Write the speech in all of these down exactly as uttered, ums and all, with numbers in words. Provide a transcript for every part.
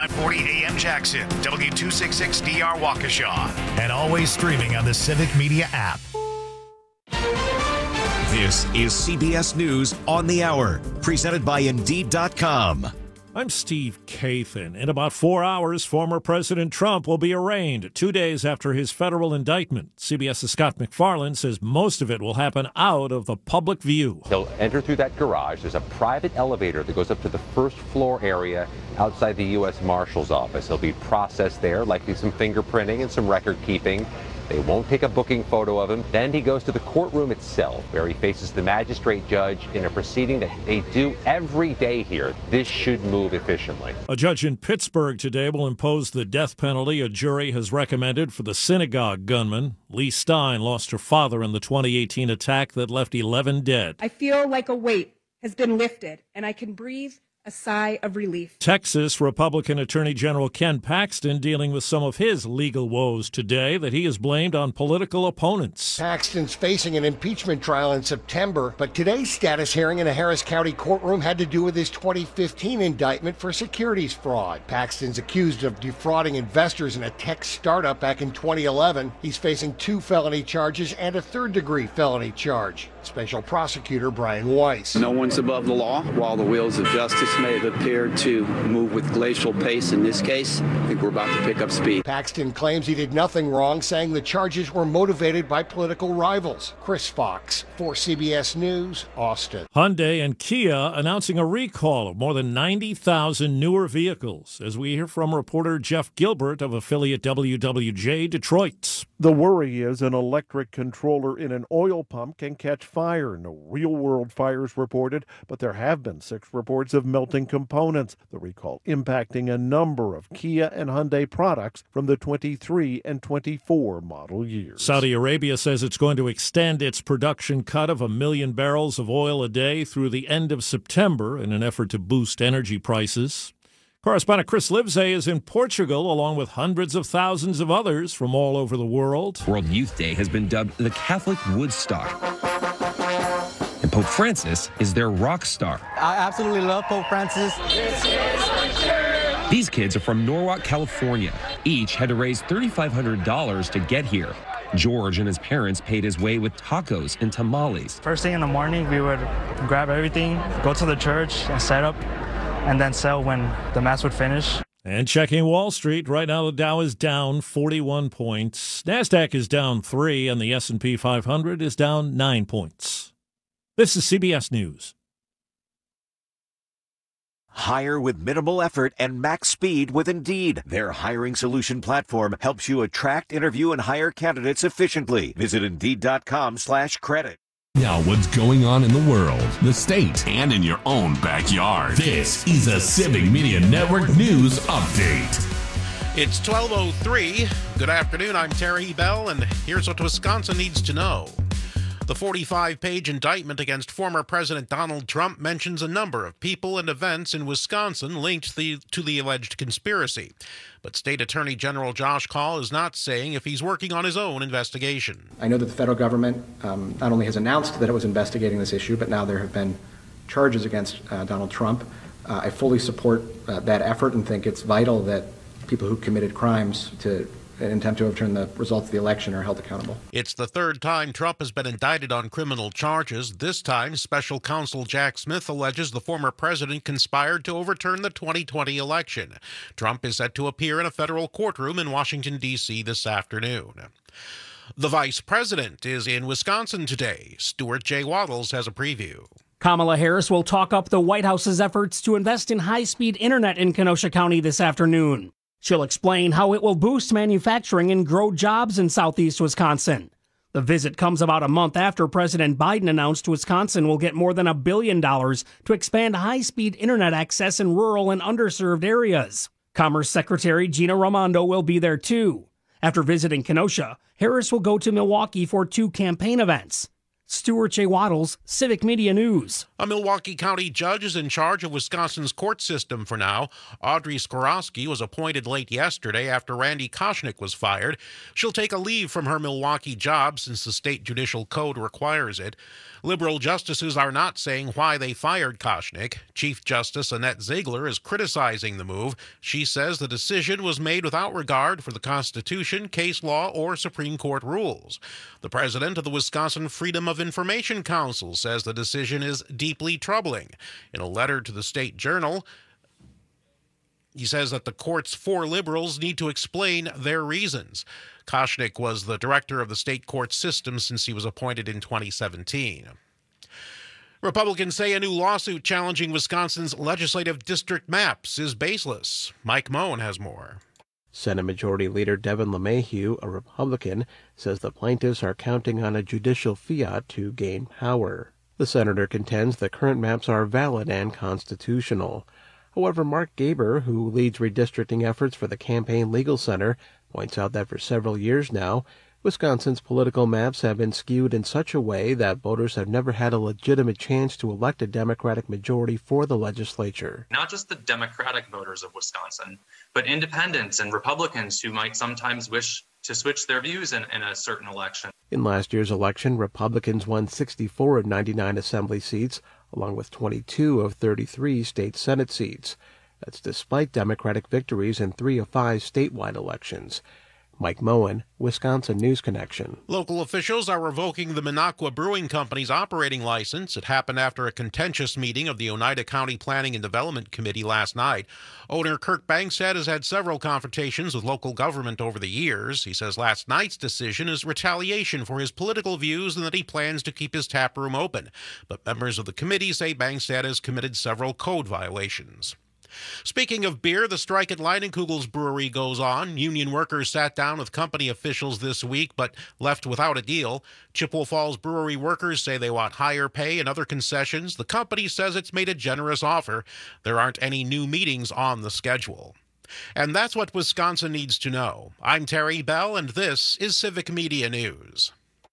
seven forty A M Jackson, W two sixty-six D R Waukesha, and always streaming on the Civic Media app. This is C B S News on the Hour, presented by Indeed dot com. I'm Steve Kathan. In about four hours, former President Trump will be arraigned two days after his federal indictment. CBS's Scott MacFarlane says most of it will happen out of the public view. He'll enter through that garage. There's a private elevator that goes up to the first floor area outside the U S Marshal's office. He'll be processed there, likely some fingerprinting and some record keeping. They won't take a booking photo of him. Then he goes to the courtroom itself, where he faces the magistrate judge in a proceeding that they do every day here. This should move efficiently. A judge in Pittsburgh today will impose the death penalty a jury has recommended for the synagogue gunman. Lee Stein lost her father in the twenty eighteen attack that left eleven dead. I feel like a weight has been lifted, and I can breathe a sigh of relief. Texas Republican Attorney General Ken Paxton dealing with some of his legal woes today that he has blamed on political opponents. Paxton's facing an impeachment trial in September, but today's status hearing in a Harris County courtroom had to do with his twenty fifteen indictment for securities fraud. Paxton's accused of defrauding investors in a tech startup back in twenty eleven. He's facing two felony charges and a third-degree felony charge. Special Prosecutor Brian Weiss. No one's above the law. While the wheels of justice may have appeared to move with glacial pace in this case, I think we're about to pick up speed. Paxton claims he did nothing wrong, saying the charges were motivated by political rivals. Chris Fox for C B S News, Austin. Hyundai and Kia announcing a recall of more than ninety thousand newer vehicles, as we hear from reporter Jeff Gilbert of affiliate W W J Detroit. The worry is an electric controller in an oil pump can catch fire. No real-world fires reported, but there have been six reports of melting components. The recall impacting a number of Kia and Hyundai products from the twenty-three and twenty-four model years. Saudi Arabia says it's going to extend its production cut of a million barrels of oil a day through the end of September in an effort to boost energy prices. Correspondent Chris Livesay is in Portugal, along with hundreds of thousands of others from all over the world. World Youth Day has been dubbed the Catholic Woodstock. And Pope Francis is their rock star. I absolutely love Pope Francis. These kids are from Norwalk, California. Each had to raise three thousand five hundred dollars to get here. George and his parents paid his way with tacos and tamales. First thing in the morning, we would grab everything, go to the church and set up, and then sell when the mass would finish. And checking Wall Street, right now the Dow is down forty-one points. NASDAQ is down three, and the S and P five hundred is down nine points. This is C B S News. Hire with minimal effort and max speed with Indeed. Their hiring solution platform helps you attract, interview, and hire candidates efficiently. Visit Indeed dot com slash credit. Now, what's going on in the world, the state, and in your own backyard? This is a Civic Media Network News Update. It's twelve oh three. Good afternoon, I'm Terry Bell, and here's what Wisconsin needs to know. The forty-five page indictment against former President Donald Trump mentions a number of people and events in Wisconsin linked the, to the alleged conspiracy. But State Attorney General Josh Kaul is not saying if he's working on his own investigation. I know that the federal government um, not only has announced that it was investigating this issue, but now there have been charges against uh, Donald Trump. Uh, I fully support uh, that effort and think it's vital that people who committed crimes to an attempt to overturn the results of the election are held accountable. It's the third time Trump has been indicted on criminal charges. This time, special counsel Jack Smith alleges the former president conspired to overturn the twenty twenty election. Trump is set to appear in a federal courtroom in Washington, D C this afternoon. The vice president is in Wisconsin today. Stuart J. Waddles has a preview. Kamala Harris will talk up the White House's efforts to invest in high-speed internet in Kenosha County this afternoon. She'll explain how it will boost manufacturing and grow jobs in southeast Wisconsin. The visit comes about a month after President Biden announced Wisconsin will get more than a billion dollars to expand high-speed internet access in rural and underserved areas. Commerce Secretary Gina Raimondo will be there too. After visiting Kenosha, Harris will go to Milwaukee for two campaign events. Stuart J. Waddles, Civic Media News. A Milwaukee County judge is in charge of Wisconsin's court system for now. Audrey Skorowski was appointed late yesterday after Randy Koschnick was fired. She'll take a leave from her Milwaukee job since the state judicial code requires it. Liberal justices are not saying why they fired Koschnick. Chief Justice Annette Ziegler is criticizing the move. She says the decision was made without regard for the Constitution, case law, or Supreme Court rules. The president of the Wisconsin Freedom of Information Council says the decision is deeply troubling. In a letter to the State Journal, he says that the court's four liberals need to explain their reasons. Koschnick was the director of the state court system since he was appointed in twenty seventeen. Republicans say a new lawsuit challenging Wisconsin's legislative district maps is baseless. Mike Moen has more. Senate Majority Leader Devin LeMahieu, a Republican, says the plaintiffs are counting on a judicial fiat to gain power. The senator contends the current maps are valid and constitutional. However, Mark Gaber, who leads redistricting efforts for the Campaign Legal Center, points out that for several years now, Wisconsin's political maps have been skewed in such a way that voters have never had a legitimate chance to elect a Democratic majority for the legislature. Not just the Democratic voters of Wisconsin, but independents and Republicans who might sometimes wish to switch their views in, in a certain election. In last year's election, Republicans won sixty-four of ninety-nine assembly seats, along with twenty-two of thirty-three state Senate seats. That's despite Democratic victories in three of five statewide elections. Mike Moen, Wisconsin News Connection. Local officials are revoking the Minocqua Brewing Company's operating license. It happened after a contentious meeting of the Oneida County Planning and Development Committee last night. Owner Kirk Bangstad has had several confrontations with local government over the years. He says last night's decision is retaliation for his political views and that he plans to keep his tap room open. But members of the committee say Bangstad has committed several code violations. Speaking of beer, the strike at Leinenkugel's brewery goes on. Union workers sat down with company officials this week, but left without a deal. Chippewa Falls brewery workers say they want higher pay and other concessions. The company says it's made a generous offer. There aren't any new meetings on the schedule. And that's what Wisconsin needs to know. I'm Terry Bell, and this is Civic Media News.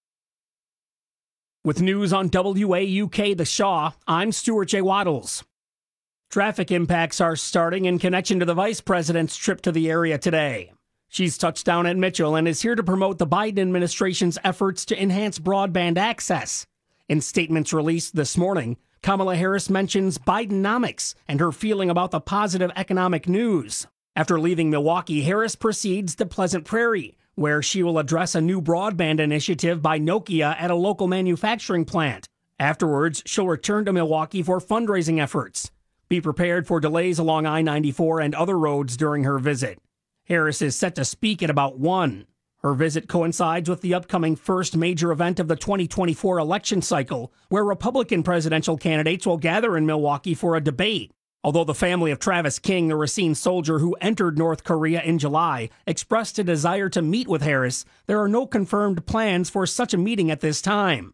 With news on W A U K The Shaw, I'm Stuart J. Waddles. Traffic impacts are starting in connection to the vice president's trip to the area today. She's touched down at Mitchell and is here to promote the Biden administration's efforts to enhance broadband access. In statements released this morning, Kamala Harris mentions Bidenomics and her feeling about the positive economic news. After leaving Milwaukee, Harris proceeds to Pleasant Prairie, where she will address a new broadband initiative by Nokia at a local manufacturing plant. Afterwards, she'll return to Milwaukee for fundraising efforts. Be prepared for delays along I ninety-four and other roads during her visit. Harris is set to speak at about one. Her visit coincides with the upcoming first major event of the twenty twenty-four election cycle, where Republican presidential candidates will gather in Milwaukee for a debate. Although the family of Travis King, the Racine soldier who entered North Korea in July, expressed a desire to meet with Harris, there are no confirmed plans for such a meeting at this time.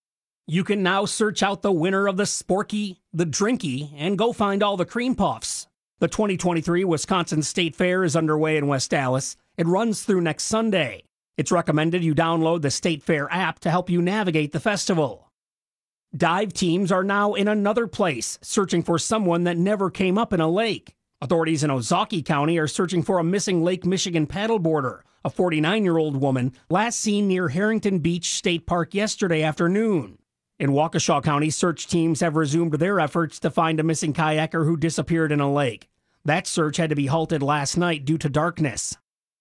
You can now search out the winner of the Sporky, the Drinky, and go find all the cream puffs. The twenty twenty-three Wisconsin State Fair is underway in West Allis. It runs through next Sunday. It's recommended you download the State Fair app to help you navigate the festival. Dive teams are now in another place, searching for someone that never came up in a lake. Authorities in Ozaukee County are searching for a missing Lake Michigan paddleboarder, a forty-nine-year-old woman, last seen near Harrington Beach State Park yesterday afternoon. In Waukesha County, search teams have resumed their efforts to find a missing kayaker who disappeared in a lake. That search had to be halted last night due to darkness.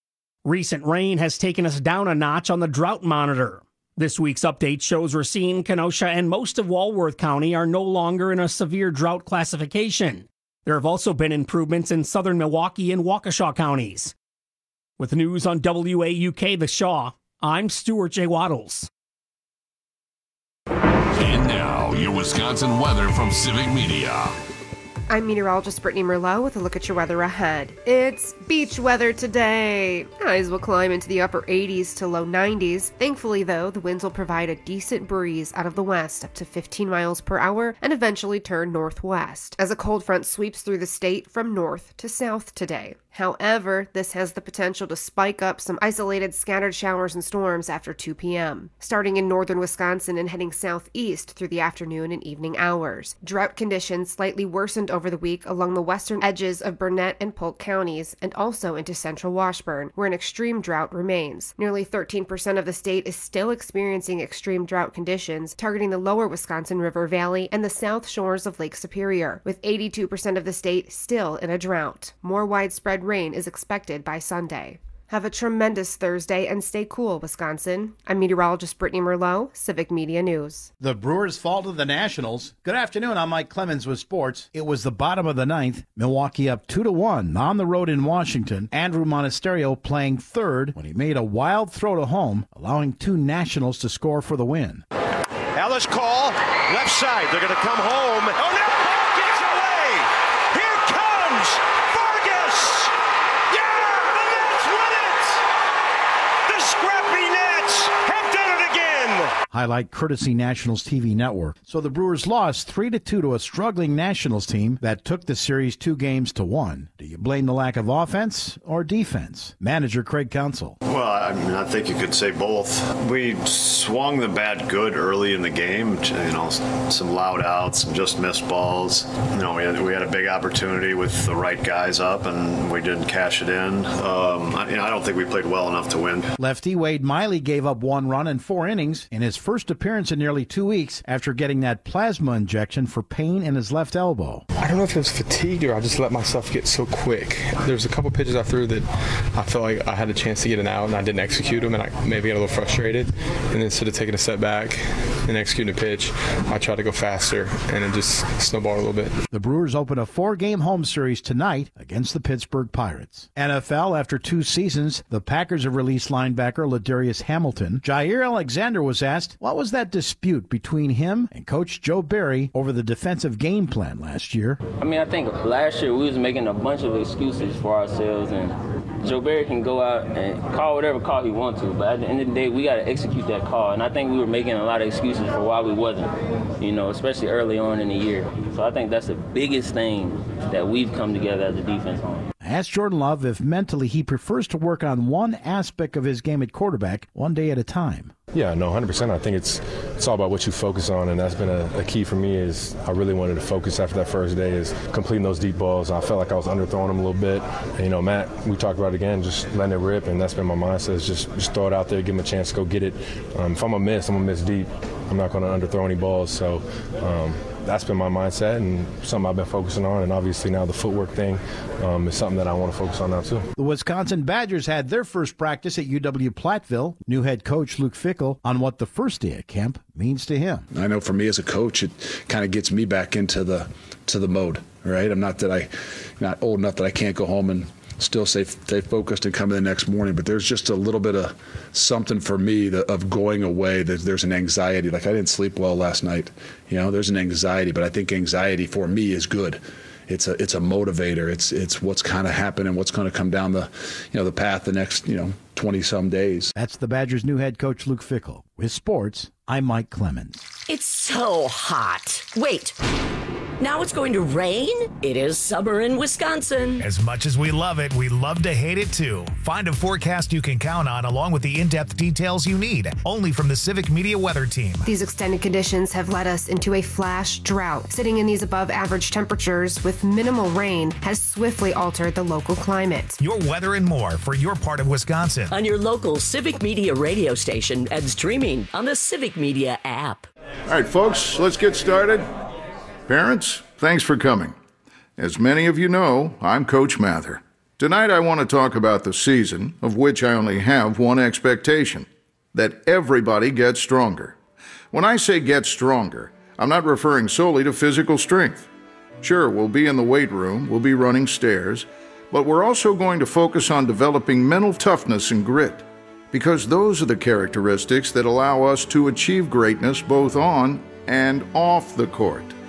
Recent rain has taken us down a notch on the drought monitor. This week's update shows Racine, Kenosha, and most of Walworth County are no longer in a severe drought classification. There have also been improvements in southern Milwaukee and Waukesha counties. With news on W A U K The Shaw, I'm Stuart J. Waddles. And now, your Wisconsin weather from Civic Media. I'm meteorologist Brittany Merlot with a look at your weather ahead. It's beach weather today. Highs will climb into the upper eighties to low nineties. Thankfully, though, the winds will provide a decent breeze out of the west up to fifteen miles per hour and eventually turn northwest as a cold front sweeps through the state from north to south today. However, this has the potential to spike up some isolated scattered showers and storms after two p.m., starting in northern Wisconsin and heading southeast through the afternoon and evening hours. Drought conditions slightly worsened over the week along the western edges of Burnett and Polk counties and also into central Washburn, where an extreme drought remains. Nearly thirteen percent of the state is still experiencing extreme drought conditions, targeting the lower Wisconsin River Valley and the south shores of Lake Superior, with eighty-two percent of the state still in a drought. More widespread rain is expected by Sunday. Have a tremendous Thursday and stay cool, Wisconsin. I'm meteorologist Brittany Merlot, Civic Media News. The Brewers fall to the Nationals. Good afternoon, I'm Mike Clemens with sports. It was the bottom of the ninth. Milwaukee up two to one on the road in Washington. Andrew Monasterio playing third when he made a wild throw to home, allowing two Nationals to score for the win. Ellis call, left side. They're going to come home. Oh, no! Ball gets away! Here comes Vargas! Yeah! The Nets win it! The scrappy Nets have done it again! Highlight courtesy Nationals T V network. So the Brewers lost three to two to a struggling Nationals team that took the series two games to one. Do you blame the lack of offense or defense? Manager Craig Counsell. Well, I mean, I think you could say both. We swung the bat good early in the game. You know, some loud outs, some just missed balls. You know, we had, we had a big opportunity with the right guys up, and we didn't cash it in. Um, I, you know, I don't think we played well enough to win. Lefty Wade Miley gave up one run in four innings in his first appearance in nearly two weeks after getting that plasma injection for pain in his left elbow. I don't know if it was fatigued or I just let myself get so quick. There's a couple pitches I threw that I felt like I had a chance to get an out and I didn't execute them, and I maybe got a little frustrated. And instead of taking a step back and executing a pitch, I tried to go faster, and it just snowballed a little bit. The Brewers open a four-game home series tonight against the Pittsburgh Pirates. N F L, after two seasons, the Packers have released linebacker Ladarius Hamilton. Jair Alexander was asked, what was that dispute between him and Coach Joe Barry over the defensive game plan last year? I mean, I think last year we was making a bunch of excuses for ourselves, and Joe Barry can go out and call whatever call he wants to, but at the end of the day, we got to execute that call. And I think we were making a lot of excuses for why we wasn't, you know, especially early on in the year. So I think that's the biggest thing that we've come together as a defense on. Ask Jordan Love if mentally he prefers to work on one aspect of his game at quarterback one day at a time. Yeah, no, one hundred percent. I think it's it's all about what you focus on, and that's been a, a key for me. Is I really wanted to focus after that first day is completing those deep balls. I felt like I was underthrowing them a little bit. And, you know, Matt, we talked about it again, just letting it rip, and that's been my mindset. Is just just throw it out there, give him a chance to go get it. Um, if I'm gonna miss, I'm gonna miss deep. I'm not gonna underthrow any balls. So um, that's been my mindset and something I've been focusing on. And obviously now the footwork thing um, is something that I want to focus on now too. The Wisconsin Badgers had their first practice at U W Platteville. New head coach Luke Fickell on what the first day at camp means to him. I know for me as a coach, it kind of gets me back into the to the mode, right? I'm not that I not old enough that I can't go home and still stay, stay focused and come in the next morning, but there's just a little bit of something for me that, of going away. That there's an anxiety. Like I didn't sleep well last night. You know, there's an anxiety, but I think anxiety for me is good. It's a it's a motivator. It's it's what's kind of happening, what's going to come down the, you know, the path the next, you know, twenty some days. That's the Badgers' new head coach Luke Fickell. With sports, I'm Mike Clemens. It's so hot. Wait. Now it's going to rain? It is summer in Wisconsin. As much as we love it, we love to hate it too. Find a forecast you can count on along with the in-depth details you need, only from the Civic Media Weather Team. These extended conditions have led us into a flash drought. Sitting in these above average temperatures with minimal rain has swiftly altered the local climate. Your weather and more for your part of Wisconsin. On your local Civic Media radio station and streaming on the Civic Media app. All right, folks, let's get started. Parents, thanks for coming. As many of you know, I'm Coach Mather. Tonight I want to talk about the season, of which I only have one expectation, that everybody gets stronger. When I say get stronger, I'm not referring solely to physical strength. Sure, we'll be in the weight room, we'll be running stairs, but we're also going to focus on developing mental toughness and grit, because those are the characteristics that allow us to achieve greatness both on and off the court.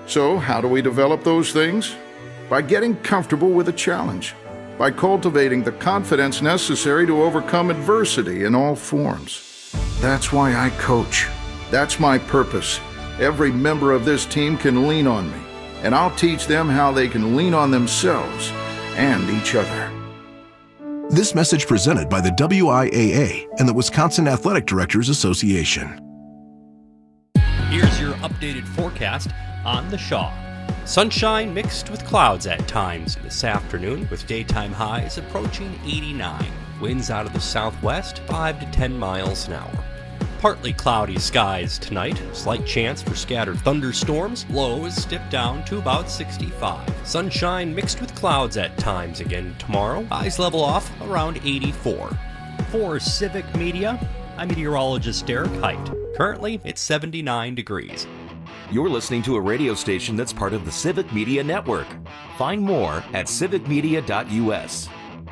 So, how do we develop those things? By getting comfortable with a challenge, by cultivating the confidence necessary to overcome adversity in all forms. That's why I coach. That's my purpose. Every member of this team can lean on me, and I'll teach them how they can lean on themselves and each other. This message presented by the W I A A and the Wisconsin Athletic Directors Association. Here's your updated forecast on the Shaw. Sunshine mixed with clouds at times this afternoon, with daytime highs approaching eighty-nine. Winds out of the southwest, five to ten miles an hour. Partly cloudy skies tonight, slight chance for scattered thunderstorms, lows dip down to about sixty-five. Sunshine mixed with clouds at times again tomorrow, highs level off around eighty-four. For Civic Media, I'm meteorologist Derek Height. Currently, it's seventy-nine degrees. You're listening to a radio station that's part of the Civic Media Network. Find more at civic media dot u s.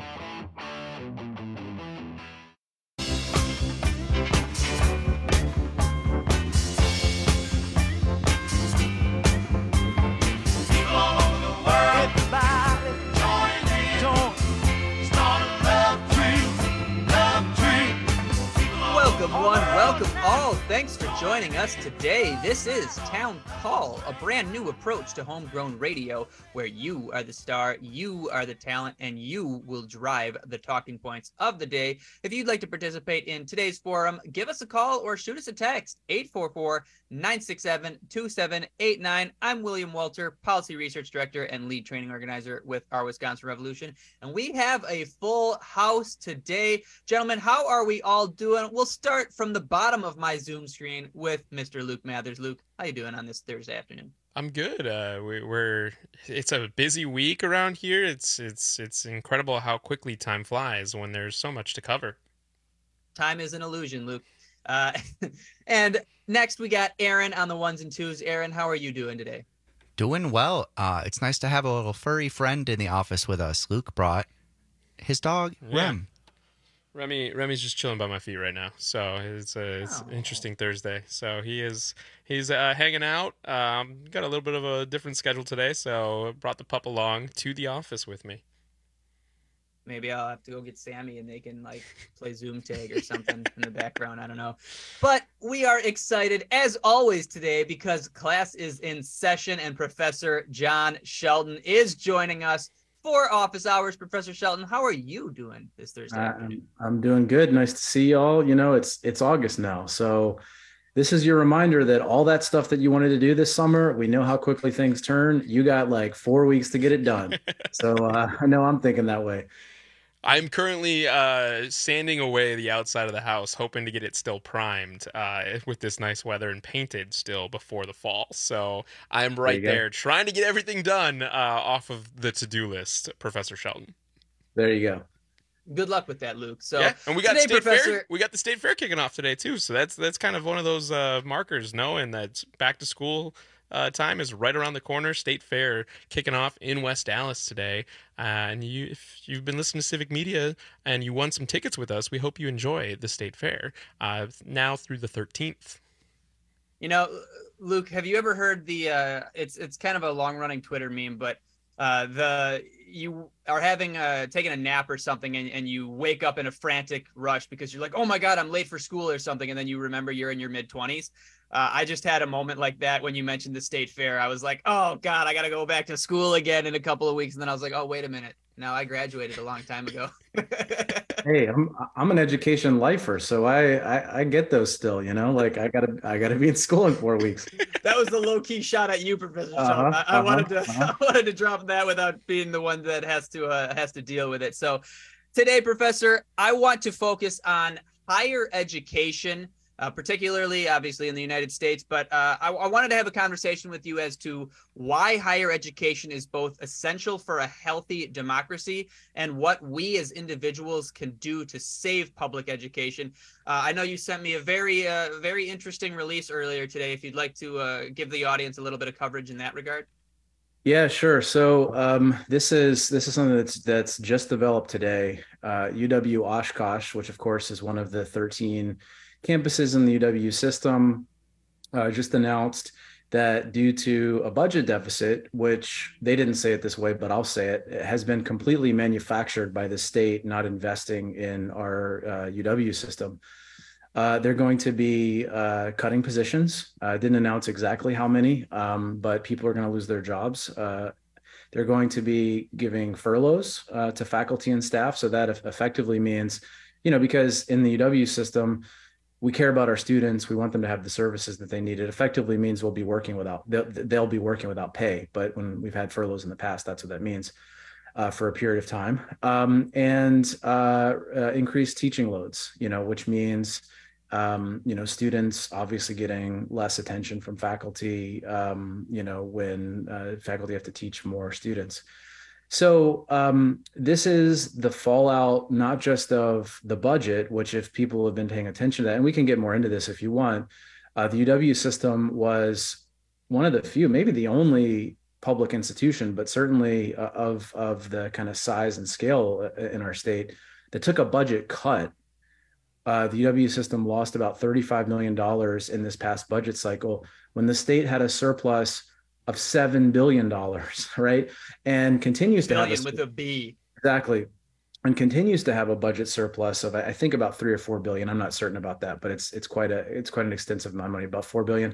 Welcome all. Thanks for joining us today. This is Town Call, a brand new approach to homegrown radio where you are the star, you are the talent, and you will drive the talking points of the day. If you'd like to participate in today's forum, give us a call or shoot us a text, eight four four, nine six seven, two seven eight nine. I'm William Walter, Policy Research Director and Lead Training Organizer with our Wisconsin Revolution, and we have a full house today. Gentlemen, how are we all doing? We'll start from the bottom of my Zoom screen with Mister Luke Mathers. Luke, how you doing on this Thursday afternoon? I'm good. Uh, we, we're it's a busy week around here. It's it's it's incredible how quickly time flies when there's so much to cover. Time is an illusion, Luke. Uh, and next we got Aaron on the ones and twos. Aaron, how are you doing today? Doing well. Uh, it's nice to have a little furry friend in the office with us. Luke brought his dog, Yeah. Rem. Remy Remy's just chilling by my feet right now, so it's a it's Oh. an interesting Thursday. So he is he's uh, hanging out. Um, got a little bit of a different schedule today, so brought the pup along to the office with me. Maybe I'll have to go get Sammy and they can like play Zoom tag or something in the background. I don't know. But we are excited as always today because class is in session and Professor John Shelton is joining us for office hours. Professor Shelton, how are you doing this Thursday Uh, afternoon? I'm, I'm doing good. Nice to see y'all. You know, it's it's August now. So this is your reminder that all that stuff that you wanted to do this summer, we know how quickly things turn. You got like four weeks to get it done. So uh, I know I'm thinking that way. I'm currently uh, sanding away the outside of the house, hoping to get it still primed uh, with this nice weather and painted still before the fall. So I'm right There you go. there trying to get everything done uh, off of the to-do list, Professor Shelton. There you go. Good luck with that, Luke. So yeah, and we got today, state Professor, fair. We got the state fair kicking off today too. So that's that's kind of one of those uh, markers, knowing that back to school uh, time is right around the corner. State fair kicking off in West Dallas today. Uh, and you, if you've been listening to Civic Media and you won some tickets with us, we hope you enjoy the state fair uh, now through the thirteenth. You know, Luke, have you ever heard the? Uh, it's it's kind of a long running Twitter meme, but uh, the you are having a taking a nap or something, and, and you wake up in a frantic rush because you're like, oh my god, I'm late for school or something, and then you remember you're in your mid twenties. Uh, I just had a moment like that when you mentioned the state fair. I was like, oh god, I got to go back to school again in a couple of weeks, and then I was like, oh wait a minute, now I graduated a long time ago. Hey, I'm I'm an education lifer, so I, I I get those still. You know, like I gotta I gotta be in school in four weeks. That was the low key shot at you, Professor Uh-huh, Shelton. I, I uh-huh, wanted to uh-huh. I wanted to drop that without being the one that has to uh, has to deal with it. So today, Professor, I want to focus on higher education, uh, particularly obviously in the United States. But uh, I, I wanted to have a conversation with you as to why higher education is both essential for a healthy democracy and what we as individuals can do to save public education. Uh, I know you sent me a very, uh, very interesting release earlier today. If you'd like to uh, give the audience a little bit of coverage in that regard. Yeah, sure. So um, this is this is something that's that's just developed today. Uh, U W Oshkosh, which of course is one of the thirteen campuses in the U W system, uh, just announced that due to a budget deficit, which they didn't say it this way, but I'll say it, it has been completely manufactured by the state not investing in our uh, U W system. Uh, they're going to be uh, cutting positions. I uh, didn't announce exactly how many, um, but people are going to lose their jobs. Uh, they're going to be giving furloughs uh, to faculty and staff. So that effectively means, you know, because in the U W system, we care about our students. We want them to have the services that they need. It effectively means we'll be working without, they'll, they'll be working without pay. But when we've had furloughs in the past, that's what that means uh, for a period of time. Um, and uh, uh, increased teaching loads, you know, which means, um, you know, students obviously getting less attention from faculty, um, you know, when uh, faculty have to teach more students. So um, this is the fallout, not just of the budget, which if people have been paying attention to that, and we can get more into this if you want, uh, the U W system was one of the few, maybe the only public institution, but certainly uh, of, of the kind of size and scale in our state that took a budget cut. Uh, the U W system lost about thirty-five million dollars in this past budget cycle when the state had a surplus of seven billion dollars, right? And continues to Billion have a, with a B. Exactly. And continues to have a budget surplus of, I think, about three or four billion. I'm not certain about that, but it's it's quite a it's quite an extensive amount of money, about four billion.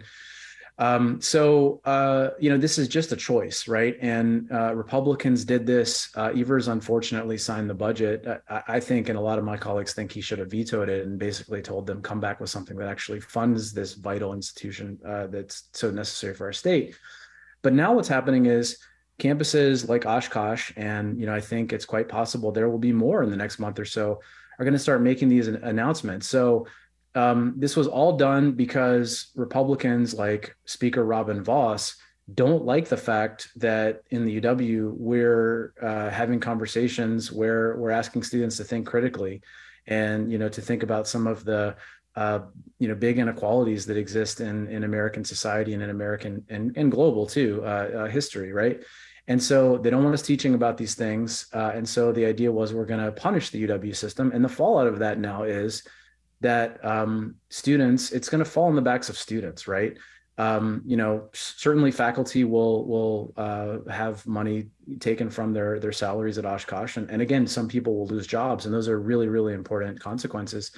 Um, so uh, you know, this is just a choice, right? And uh, Republicans did this. Uh, Evers unfortunately signed the budget. I, I think, and a lot of my colleagues think he should have vetoed it and basically told them come back with something that actually funds this vital institution uh, that's so necessary for our state. But now what's happening is campuses like Oshkosh, and you know, I think it's quite possible there will be more in the next month or so, are going to start making these announcements. So um, this was all done because Republicans like Speaker Robin Vos don't like the fact that in the U W we're uh, having conversations where we're asking students to think critically, and you know, to think about some of the Uh, you know, big inequalities that exist in, in American society and in American and, and global too, uh, uh, history, right? And so they don't want us teaching about these things. Uh, and so the idea was we're going to punish the U W system. And the fallout of that now is that um, students, it's going to fall on the backs of students, right? Um, you know, certainly faculty will will uh, have money taken from their their salaries at Oshkosh. And, and again, some people will lose jobs, and those are really, really important consequences.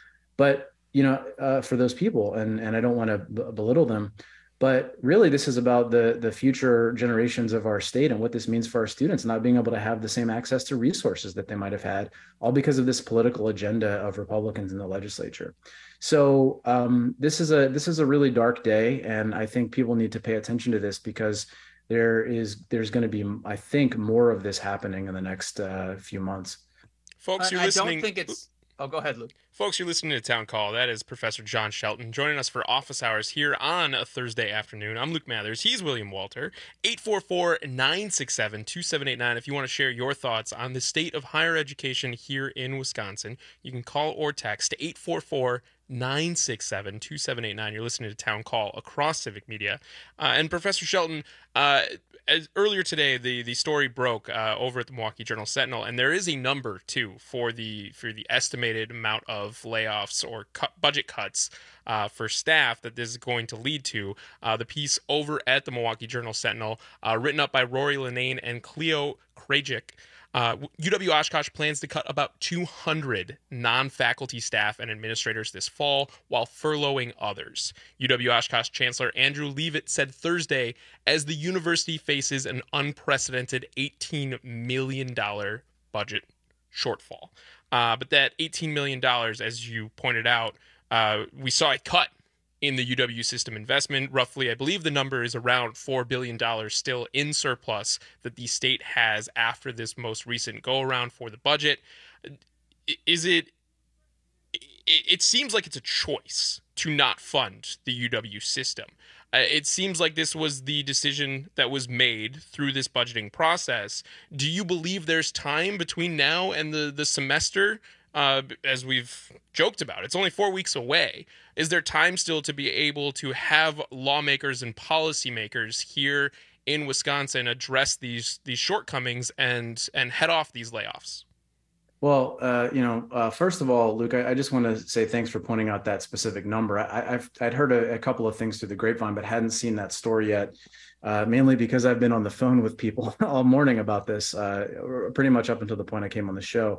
But you know, uh, for those people, and, and I don't want to b- belittle them, but really this is about the, the future generations of our state and what this means for our students not being able to have the same access to resources that they might have had, all because of this political agenda of Republicans in the legislature. So um, this is a this is a really dark day, and I think people need to pay attention to this because there is there's going to be, I think, more of this happening in the next uh, few months. Folks, you're I listening. don't think it's. Oh, go ahead, Luke. Folks, you're listening to Town Call. That is Professor John Shelton joining us for office hours here on a Thursday afternoon. I'm Luke Mathers. He's William Walter. eight four four, nine six seven, two seven eight nine. If you want to share your thoughts on the state of higher education here in Wisconsin, you can call or text eight four four, nine six seven, two seven eight nine. You're listening to Town Call across Civic Media. Uh, and Professor Shelton, uh, as earlier today, the, the story broke uh, over at the Milwaukee Journal Sentinel, and there is a number too for the for the estimated amount of layoffs or cut, budget cuts uh, for staff that this is going to lead to. Uh, the piece over at the Milwaukee Journal Sentinel, uh, written up by Rory Linane and Cleo Krajcik. Uh, U W Oshkosh plans to cut about two hundred non-faculty staff and administrators this fall while furloughing others. U W Oshkosh Chancellor Andrew Leavitt said Thursday as the university faces an unprecedented eighteen million dollars budget shortfall. Uh, but that eighteen million dollars, as you pointed out, uh, we saw it cut in the U W system investment. Roughly, I believe the number is around four billion dollars still in surplus that the state has after this most recent go-around for the budget. Is it, it seems like it's a choice to not fund the U W system. Uh, it seems like this was the decision that was made through this budgeting process. Do you believe there's time between now and the, the semester? Uh, as we've joked about, it's only four weeks away. Is there time still to be able to have lawmakers and policymakers here in Wisconsin address these these shortcomings and and head off these layoffs? Well, uh, you know, uh, first of all, Luke, I, I just want to say thanks for pointing out that specific number. I, I've I'd heard a, a couple of things through the grapevine, but hadn't seen that story yet. Uh, mainly because I've been on the phone with people all morning about this, uh, pretty much up until the point I came on the show.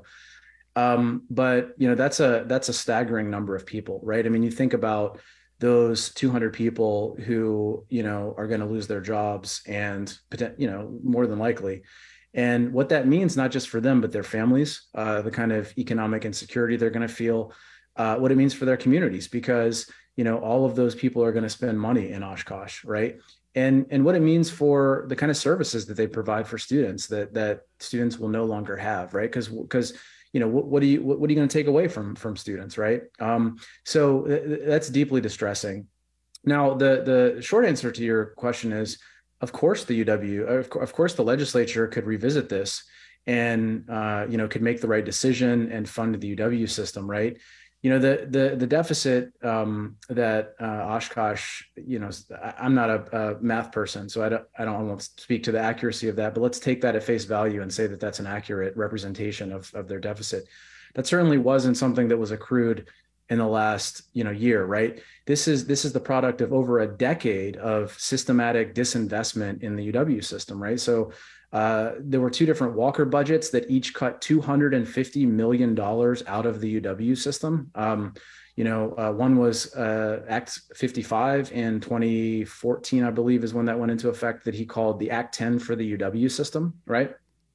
Um, but you know, that's a that's a staggering number of people, right? I mean, you think about those two hundred people who you know are going to lose their jobs, and you know more than likely. And what that means, not just for them, but their families, uh, the kind of economic insecurity they're going to feel, uh, what it means for their communities, because, you know, all of those people are going to spend money in Oshkosh, right? And, and what it means for the kind of services that they provide for students that, that students will no longer have, right? Because, because, you know, what, what do you, what, what are you going to take away from, from students, right? Um, so th- that's deeply distressing. Now, the, the short answer to your question is, of course, the U W, of, of course, the legislature could revisit this and, uh, you know, could make the right decision and fund the U W system, right? You know, the the the deficit um, that uh, Oshkosh, you know, I'm not a, a math person, so I don't I don't want to speak to the accuracy of that, but let's take that at face value and say that that's an accurate representation of of their deficit. That certainly wasn't something that was accrued in the last, you know, year, right? This is this is the product of over a decade of systematic disinvestment in the U W system, right? So uh, there were two different Walker budgets that each cut two hundred fifty million dollars out of the U W system. Um, you know, uh, one was uh, Act fifty-five in twenty fourteen, I believe, is when that went into effect, that he called the Act ten for the U W system, right?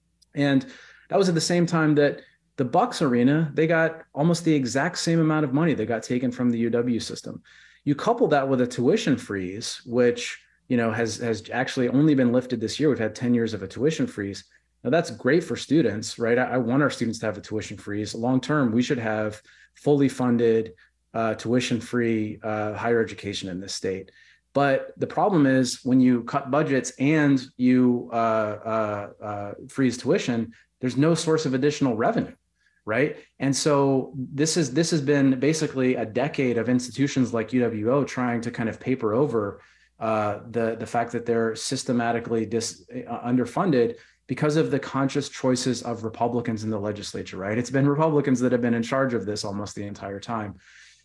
And that was at the same time that the Bucks Arena, they got almost the exact same amount of money that got taken from the U W system. You couple that with a tuition freeze, which, you know, has, has actually only been lifted this year. We've had ten years of a tuition freeze. Now that's great for students, right? I, I want our students to have a tuition freeze. Long-term, we should have fully funded, uh, tuition-free uh, higher education in this state. But the problem is when you cut budgets and you uh, uh, uh, freeze tuition, there's no source of additional revenue. Right. And so this is this has been basically a decade of institutions like U W O trying to kind of paper over uh, the, the fact that they're systematically dis, uh, underfunded because of the conscious choices of Republicans in the legislature. Right. It's been Republicans that have been in charge of this almost the entire time.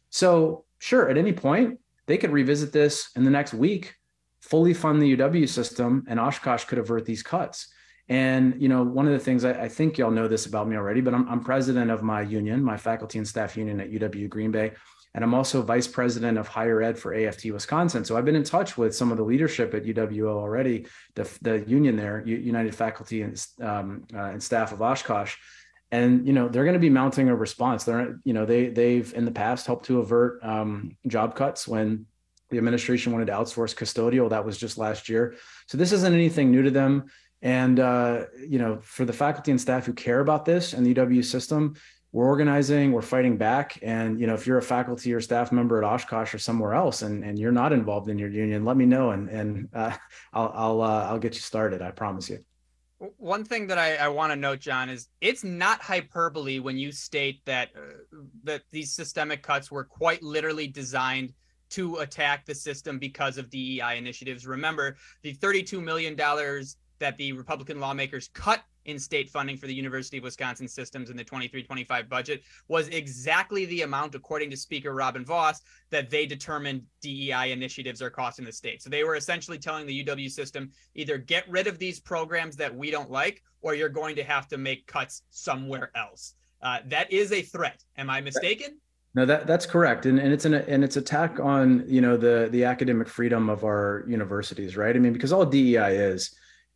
So, sure, at any point, they could revisit this in the next week, fully fund the U W system, and Oshkosh could avert these cuts. And, you know, one of the things, I, I think y'all know this about me already, but I'm, I'm president of my union, my faculty and staff union at U W Green Bay. And I'm also vice president of higher ed for A F T Wisconsin. So I've been in touch with some of the leadership at U W O already, the, the union there, United Faculty and, um, uh, and Staff of Oshkosh. And, you know, they're going to be mounting a response. They're, you know, they, they've in the past helped to avert um, job cuts when the administration wanted to outsource custodial. That was just last year. So this isn't anything new to them. And, uh, you know, for the faculty and staff who care about this and the U W system, we're organizing, we're fighting back. And, you know, if you're a faculty or staff member at Oshkosh or somewhere else and, and you're not involved in your union, let me know and, and uh, I'll, I'll, uh, I'll get you started. I promise you. One thing that I, I want to note, John, is it's not hyperbole when you state that uh, that these systemic cuts were quite literally designed to attack the system because of D E I initiatives. Remember, the thirty-two million dollars that the Republican lawmakers cut in state funding for the University of Wisconsin systems in the twenty-three twenty-five budget was exactly the amount, according to Speaker Robin Vos, that they determined D E I initiatives are costing the state. So they were essentially telling the U W system, either get rid of these programs that we don't like, or you're going to have to make cuts somewhere else. Uh, that is a threat. Am I mistaken? No, that that's correct, and and it's an and it's attack on, you know, the the academic freedom of our universities, right? I mean, because all D E I is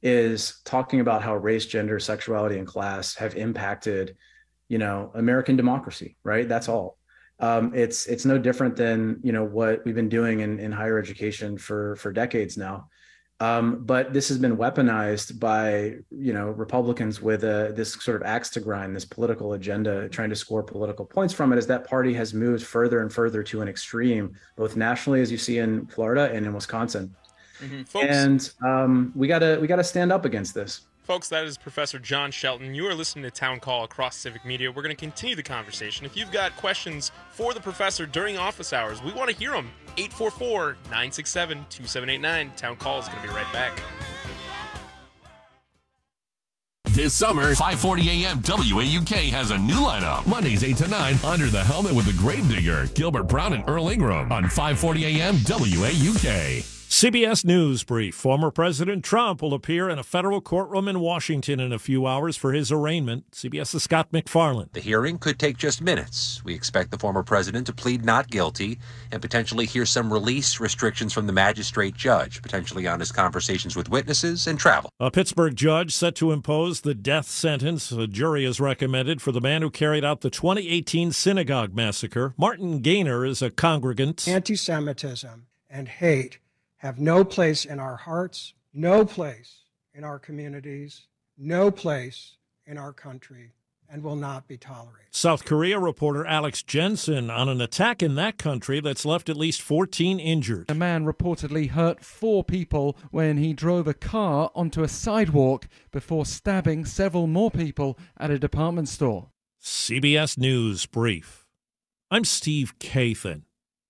is talking about how race, gender, sexuality, and class have impacted, you know, American democracy, right? That's all. Um, it's it's no different than, you know, what we've been doing in, in higher education for for decades now. Um, but this has been weaponized by, you know, Republicans with a, this sort of axe to grind, this political agenda, trying to score political points from it, as that party has moved further and further to an extreme, both nationally, as you see in Florida and in Wisconsin. Mm-hmm. Folks, and um, we gotta we gotta stand up against this. Folks, that is Professor John Shelton. You are listening to Town Call across Civic Media. We're going to continue the conversation. If you've got questions for the professor during office hours, we want to hear them. eight four four, nine six seven, two seven eight nine. Town Call is going to be right back. This summer, five forty a.m. W A U K has a new lineup. Mondays eight to nine, Under the Helmet with the Gravedigger, Gilbert Brown and Earl Ingram on five forty a.m. W A U K. C B S News Brief. Former President Trump will appear in a federal courtroom in Washington in a few hours for his arraignment. CBS's Scott McFarland. The hearing could take just minutes. We expect the former president to plead not guilty and potentially hear some release restrictions from the magistrate judge, potentially on his conversations with witnesses and travel. A Pittsburgh judge set to impose the death sentence a jury has recommended for the man who carried out the twenty eighteen synagogue massacre. Martin Gaynor is a congregant. Anti-Semitism and hate have no place in our hearts, no place in our communities, no place in our country, and will not be tolerated. South Korea reporter Alex Jensen on an attack in that country that's left at least fourteen injured. A man reportedly hurt four people when he drove a car onto a sidewalk before stabbing several more people at a department store. C B S News Brief. I'm Steve Kathan.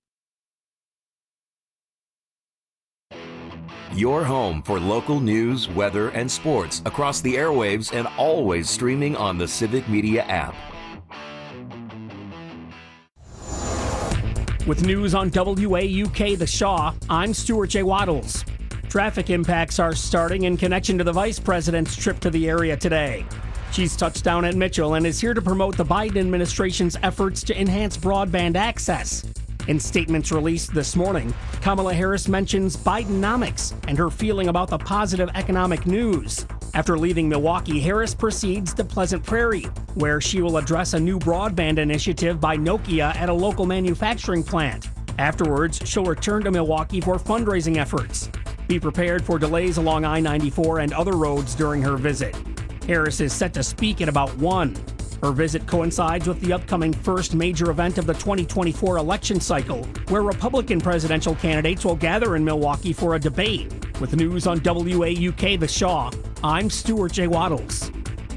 Your home for local news, weather, and sports across the airwaves and always streaming on the Civic Media app. With news on W A U K The Shaw, I'm Stuart J. Waddles. Traffic impacts are starting in connection to the vice president's trip to the area today. She's touched down at Mitchell and is here to promote the Biden administration's efforts to enhance broadband access. In statements released this morning, Kamala Harris mentions Bidenomics and her feeling about the positive economic news. After leaving Milwaukee, Harris proceeds to Pleasant Prairie, where she will address a new broadband initiative by Nokia at a local manufacturing plant. Afterwards, she'll return to Milwaukee for fundraising efforts. Be prepared for delays along I ninety-four and other roads during her visit. Harris is set to speak at about one. Her visit coincides with the upcoming first major event of the twenty twenty-four election cycle, where Republican presidential candidates will gather in Milwaukee for a debate. With news on W A U K The Shaw, I'm Stuart J. Waddles.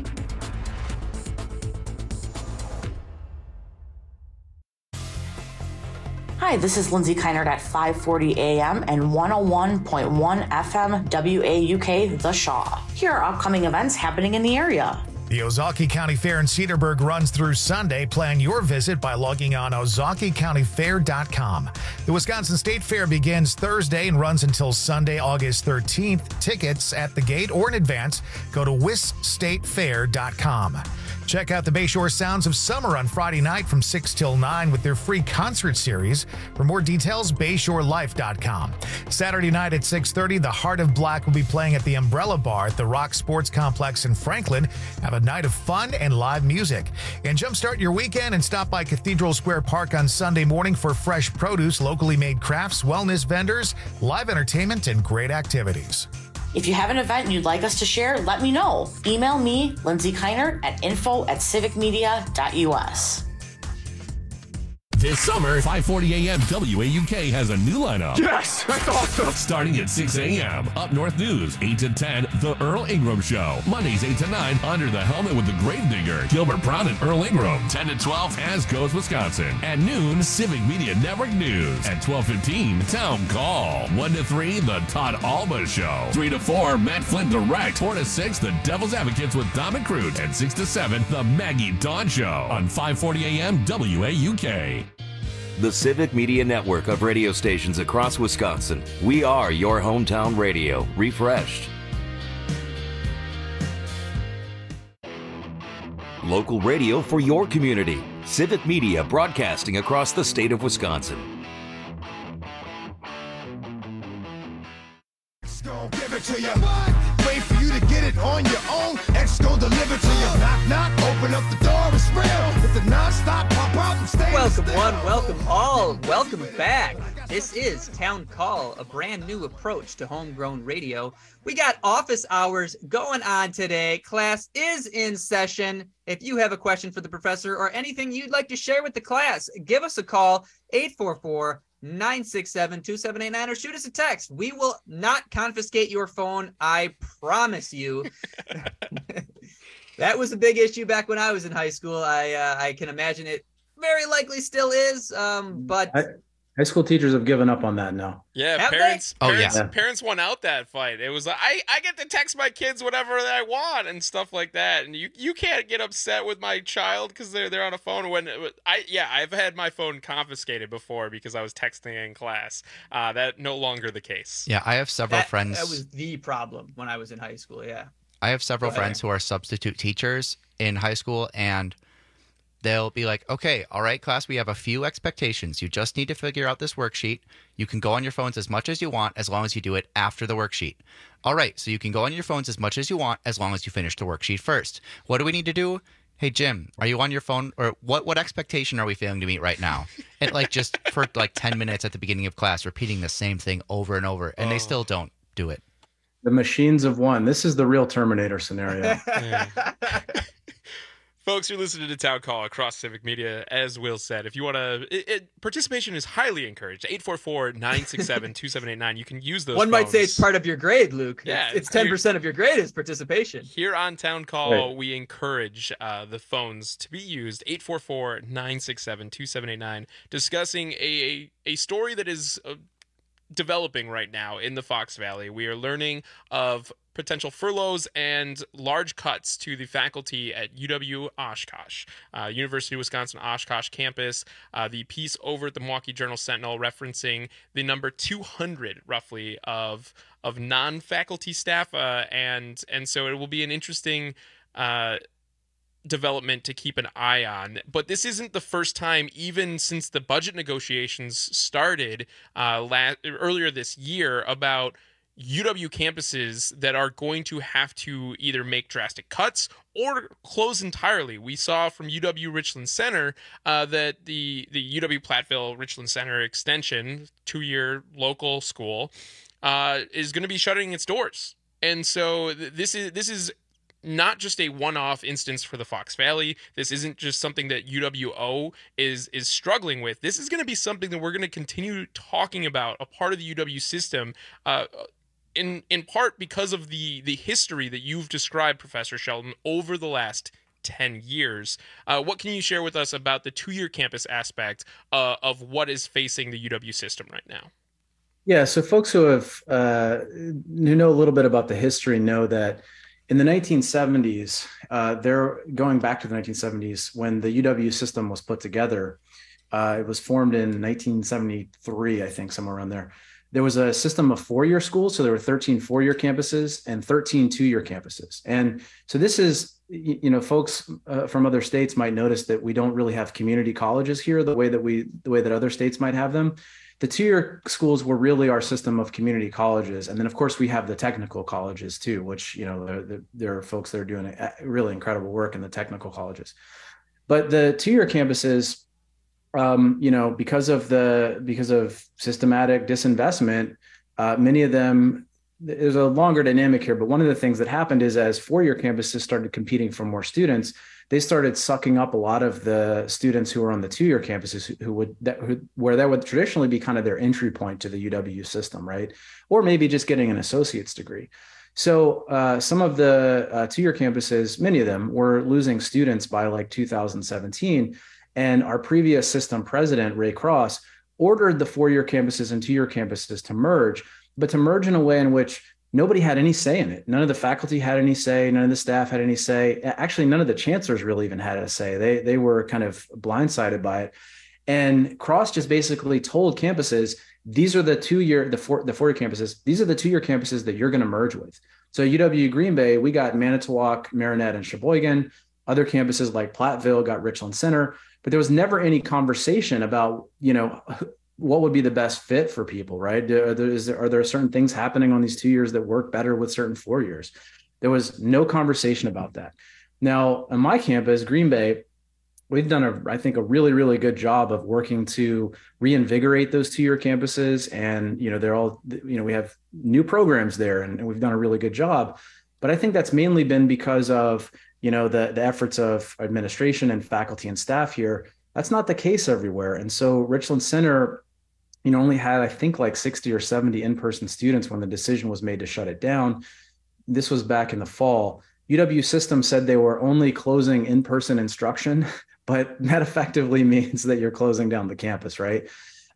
Hi, this is Lindsay Keinert at five forty a m and one oh one point one F M W A U K The Shaw. Here are upcoming events happening in the area. The Ozaukee County Fair in Cedarburg runs through Sunday. Plan your visit by logging on ozaukee county fair dot com. The Wisconsin State Fair begins Thursday and runs until Sunday, August thirteenth. Tickets at the gate or in advance. Go to wis state fair dot com. Check out the Bayshore Sounds of Summer on Friday night from six till nine with their free concert series. For more details, bayshore life dot com. Saturday night at six thirty, the Heart of Black will be playing at the Umbrella Bar at the Rock Sports Complex in Franklin. Have a night of fun and live music. And jumpstart your weekend and stop by Cathedral Square Park on Sunday morning for fresh produce, locally made crafts, wellness vendors, live entertainment, and great activities. If you have an event you'd like us to share, let me know. Email me, Lindsay Keinert, at info at civic media dot u s. This summer, five forty a m W A U K has a new lineup. Yes, that's awesome. Starting at six a m Up North News, eight to ten, The Earl Ingram Show. Mondays, eight to nine, Under the Helmet with the Gravedigger, Gilbert Brown and Earl Ingram. ten to twelve, As Goes Wisconsin. At noon, Civic Media Network News. At twelve fifteen, Town Call. one to three, The Todd Alba Show. three to four, Matt Flint Direct. four to six, The Devil's Advocates with Dom and Crute. And six to seven, The Maggie Dawn Show. On five forty a m W A U K. The Civic Media Network of radio stations across Wisconsin. We are your hometown radio, refreshed. Local radio for your community. Civic Media broadcasting across the state of Wisconsin. Give it to you. Wait for you to get it on your own. X gon' deliver to you. Knock, knock, open up the door, it's real. With the non-stop pop out and stay. Welcome one, welcome all, welcome back. This is Town Call, a brand new approach to homegrown radio. We got office hours going on today. Class is in session. If you have a question for the professor or anything you'd like to share with the class, give us a call, eight four four, nine six seven, two seven eight nine, or shoot us a text. We will not confiscate your phone, I promise you. That was a big issue back when I was in high school. I uh, I can imagine it very likely still is, um, but I, High school teachers have given up on that now. Yeah, Have parents, they? Oh, parents, yeah. parents won out that fight. It was like, I, I get to text my kids whatever I want and stuff like that, and you you can't get upset with my child because they're they're on a phone. When I yeah, I've had my phone confiscated before because I was texting in class. Uh, that no longer the case. Yeah, I have several That, friends. that was the problem when I was in high school. Yeah. I have several Go ahead. friends who are substitute teachers in high school, and they'll be like, okay, all right, class, we have a few expectations. You just need to figure out this worksheet. You can go on your phones as much as you want as long as you do it after the worksheet. All right, so you can go on your phones as much as you want as long as you finish the worksheet first. What do we need to do? Hey, Jim, are you on your phone? Or what, what expectation are we failing to meet right now? And like just for like ten minutes at the beginning of class, repeating the same thing over and over, and Oh. they still don't do it. The machines have won. This is the real Terminator scenario. Folks, you're listening to Town Call across Civic Media. As Will said, if you want to, participation is highly encouraged. eight four four, nine six seven, two seven eight nine. You can use those One might say phones. it's part of your grade, Luke. Yeah, It's- it's ten percent of your grade is participation. Here on Town Call, Right. we encourage uh, the phones to be used. eight four four, nine six seven, two seven eight nine, discussing a, a, a story that is uh, developing right now in the Fox Valley. We are learning of potential furloughs and large cuts to the faculty at U W Oshkosh, uh, University of Wisconsin Oshkosh campus. Uh, the piece over at the Milwaukee Journal Sentinel referencing the number two hundred roughly of of non-faculty staff, uh, and and so it will be an interesting uh, development to keep an eye on. But this isn't the first time, even since the budget negotiations started uh, la- earlier this year, about U W campuses that are going to have to either make drastic cuts or close entirely. We saw from U W Richland Center uh, that the, the U W Platteville Richland Center extension, two-year local school, uh, is going to be shutting its doors. And so th- this is this is not just a one-off instance for the Fox Valley. This isn't just something that U W O is is struggling with. This is going to be something that we're going to continue talking about, a part of the U W system, uh, in in part because of the the history that you've described, Professor Sheldon, over the last ten years. Uh, what can you share with us about the two-year campus aspect uh, of what is facing the U W system right now? Yeah, so folks who have uh, who know a little bit about the history know that in the nineteen seventies, uh, they're going back to the nineteen seventies when the U W system was put together. Uh, it was formed in nineteen seventy-three, I think, somewhere around there. There was a system of four-year schools, so there were thirteen four-year campuses and thirteen two-year campuses. And so this is, you know, folks uh, from other states might notice that we don't really have community colleges here the way that we, the way that other states might have them. The two-year schools were really our system of community colleges. And then, of course, we have the technical colleges too, which, you know, there, there are folks that are doing a really incredible work in the technical colleges. But the two-year campuses, um, you know, because of the because of systematic disinvestment, uh, many of them, there's a longer dynamic here. But one of the things that happened is as four-year campuses started competing for more students, they started sucking up a lot of the students who were on the two-year campuses who, who would that who, where that would traditionally be kind of their entry point to the U W system, right? Or maybe just getting an associate's degree. So uh, some of the uh, two-year campuses, many of them were losing students by like two thousand seventeen. And our previous system president, Ray Cross, ordered the four-year campuses and two-year campuses to merge, but to merge in a way in which nobody had any say in it. None of the faculty had any say. None of the staff had any say. Actually, none of the chancellors really even had a say. They, they were kind of blindsided by it. And Cross just basically told campuses, these are the two-year, the four, the four-year campuses, these are the two-year campuses that you're going to merge with. So U W Green Bay, we got Manitowoc, Marinette, and Sheboygan. Other campuses like Platteville got Richland Center. But there was never any conversation about, you know, what would be the best fit for people, right? Are there, is there, are there certain things happening on these two years that work better with certain four years? There was no conversation about that. Now, on my campus, Green Bay, we've done, a, I think, a really, really good job of working to reinvigorate those two-year campuses. And, you know, they're all, you know, we have new programs there and, and we've done a really good job. But I think that's mainly been because of, you know, the, the efforts of administration and faculty and staff here. That's not the case everywhere. And so Richland Center, you know, only had, I think, like sixty or seventy in-person students when the decision was made to shut it down. This was back in the fall. U W system said they were only closing in-person instruction, but that effectively means that you're closing down the campus, right?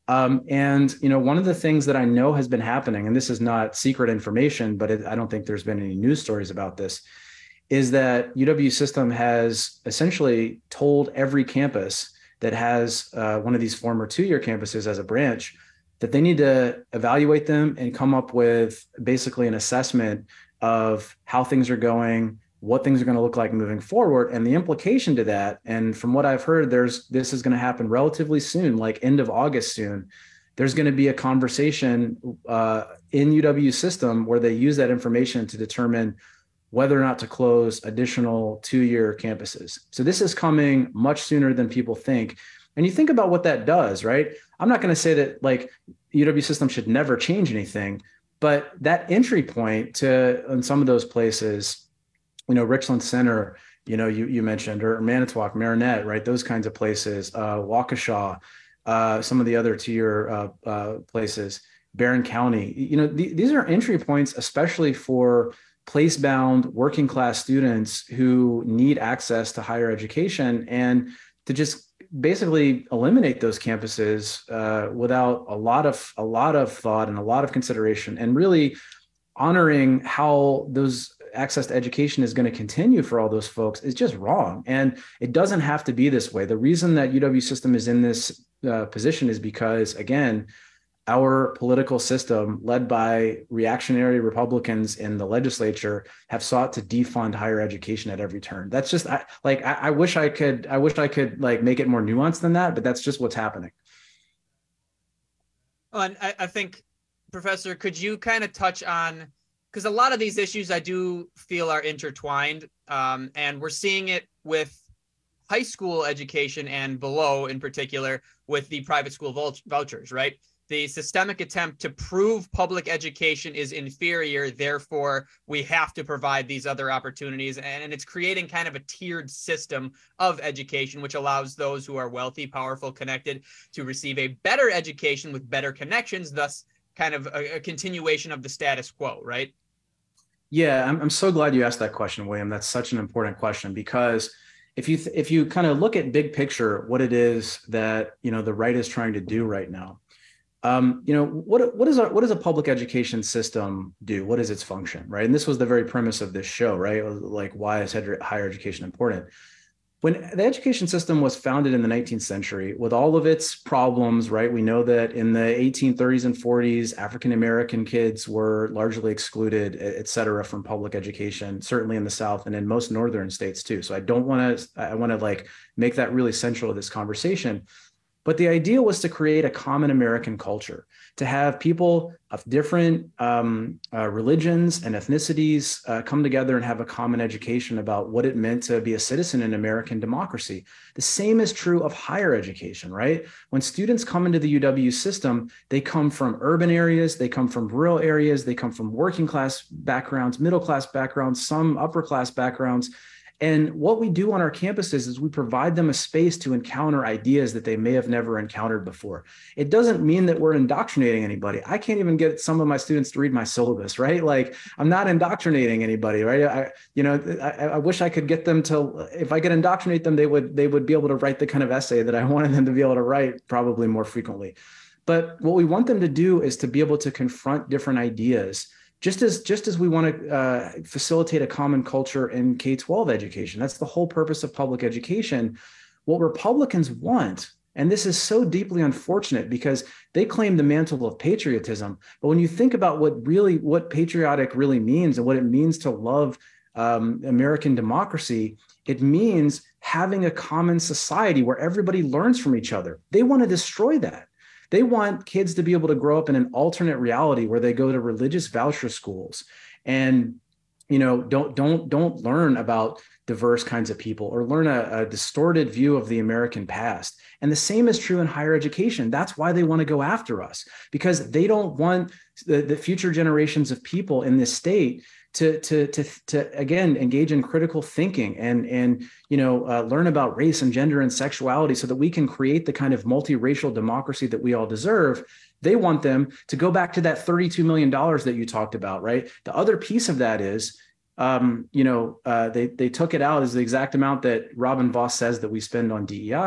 Um, and, you know, one of the things that I know has been happening, and this is not secret information, but it, I don't think there's been any news stories about this, is that U W system has essentially told every campus that has uh, one of these former two-year campuses as a branch that they need to evaluate them and come up with basically an assessment of how things are going, what things are going to look like moving forward, and the implication to that. And from what I've heard, there's this is going to happen relatively soon, like end of August soon. There's going to be a conversation uh, in U W system where they use that information to determine whether or not to close additional two-year campuses. So this is coming much sooner than people think. And you think about what that does, right? I'm not going to say that like U W system should never change anything, but that entry point to in some of those places, you know, Richland Center, you know, you you mentioned, or Manitowoc, Marinette, right? Those kinds of places, uh, Waukesha, uh, some of the other tier uh, uh, places, Barron County. You know, th- these are entry points, especially for place-bound working class students who need access to higher education, and to just basically eliminate those campuses uh, without a lot of a lot of thought and a lot of consideration, and really honoring how those access to education is going to continue for all those folks is just wrong. And it doesn't have to be this way. The reason that U W system is in this uh, position is because, again, our political system, led by reactionary Republicans in the legislature, have sought to defund higher education at every turn. That's just I, like I, I wish I could. I wish I could like make it more nuanced than that, but that's just what's happening. Well, and I, I think, Professor, could you kind of touch on, because a lot of these issues I do feel are intertwined, um, and we're seeing it with high school education and below, in particular, with the private school vouch- vouchers, right? The systemic attempt to prove public education is inferior, therefore we have to provide these other opportunities. And, and it's creating kind of a tiered system of education, which allows those who are wealthy, powerful, connected to receive a better education with better connections, thus kind of a, a continuation of the status quo, right? Yeah, I'm, I'm so glad you asked that question, William. That's such an important question, because if you th- if you kind of look at big picture, what it is that, you know, the right is trying to do right now, um, you know, what what is our what does a public education system do? What is its function, right? And this was the very premise of this show, right? Like, why is higher education important? When the education system was founded in the nineteenth century, with all of its problems, right? We know that in the eighteen thirties and forties, African-American kids were largely excluded, et cetera, from public education, certainly in the South and in most northern states too. So I don't want to, I want to like make that really central to this conversation. But the idea was to create a common American culture, to have people of different um, uh, religions and ethnicities uh, come together and have a common education about what it meant to be a citizen in American democracy. The same is true of higher education, right? When students come into the U W system, they come from urban areas, they come from rural areas, they come from working class backgrounds, middle class backgrounds, some upper class backgrounds. And what we do on our campuses is we provide them a space to encounter ideas that they may have never encountered before. It doesn't mean that we're indoctrinating anybody. I can't even get some of my students to read my syllabus, right? Like, I'm not indoctrinating anybody, right? I, you know, I, I wish I could get them to, if I could indoctrinate them, they would, they would be able to write the kind of essay that I wanted them to be able to write, probably more frequently. But what we want them to do is to be able to confront different ideas, Just as just as we want to uh, facilitate a common culture in K twelve education. That's the whole purpose of public education. What Republicans want, and this is so deeply unfortunate because they claim the mantle of patriotism, but when you think about what really what patriotic really means and what it means to love um, American democracy, it means having a common society where everybody learns from each other. They want to destroy that. They want kids to be able to grow up in an alternate reality where they go to religious voucher schools and, you know, don't don't don't learn about diverse kinds of people or learn a, a distorted view of the American past. And the same is true in higher education. That's why they want to go after us, because they don't want the, the future generations of people in this state to, to, to, to again, engage in critical thinking and, and you know, uh, learn about race and gender and sexuality so that we can create the kind of multiracial democracy that we all deserve. They want them to go back to that thirty-two million dollars that you talked about, right? The other piece of that is, um, you know, uh, they, they took it out as the exact amount that Robin Vos says that we spend on D E I.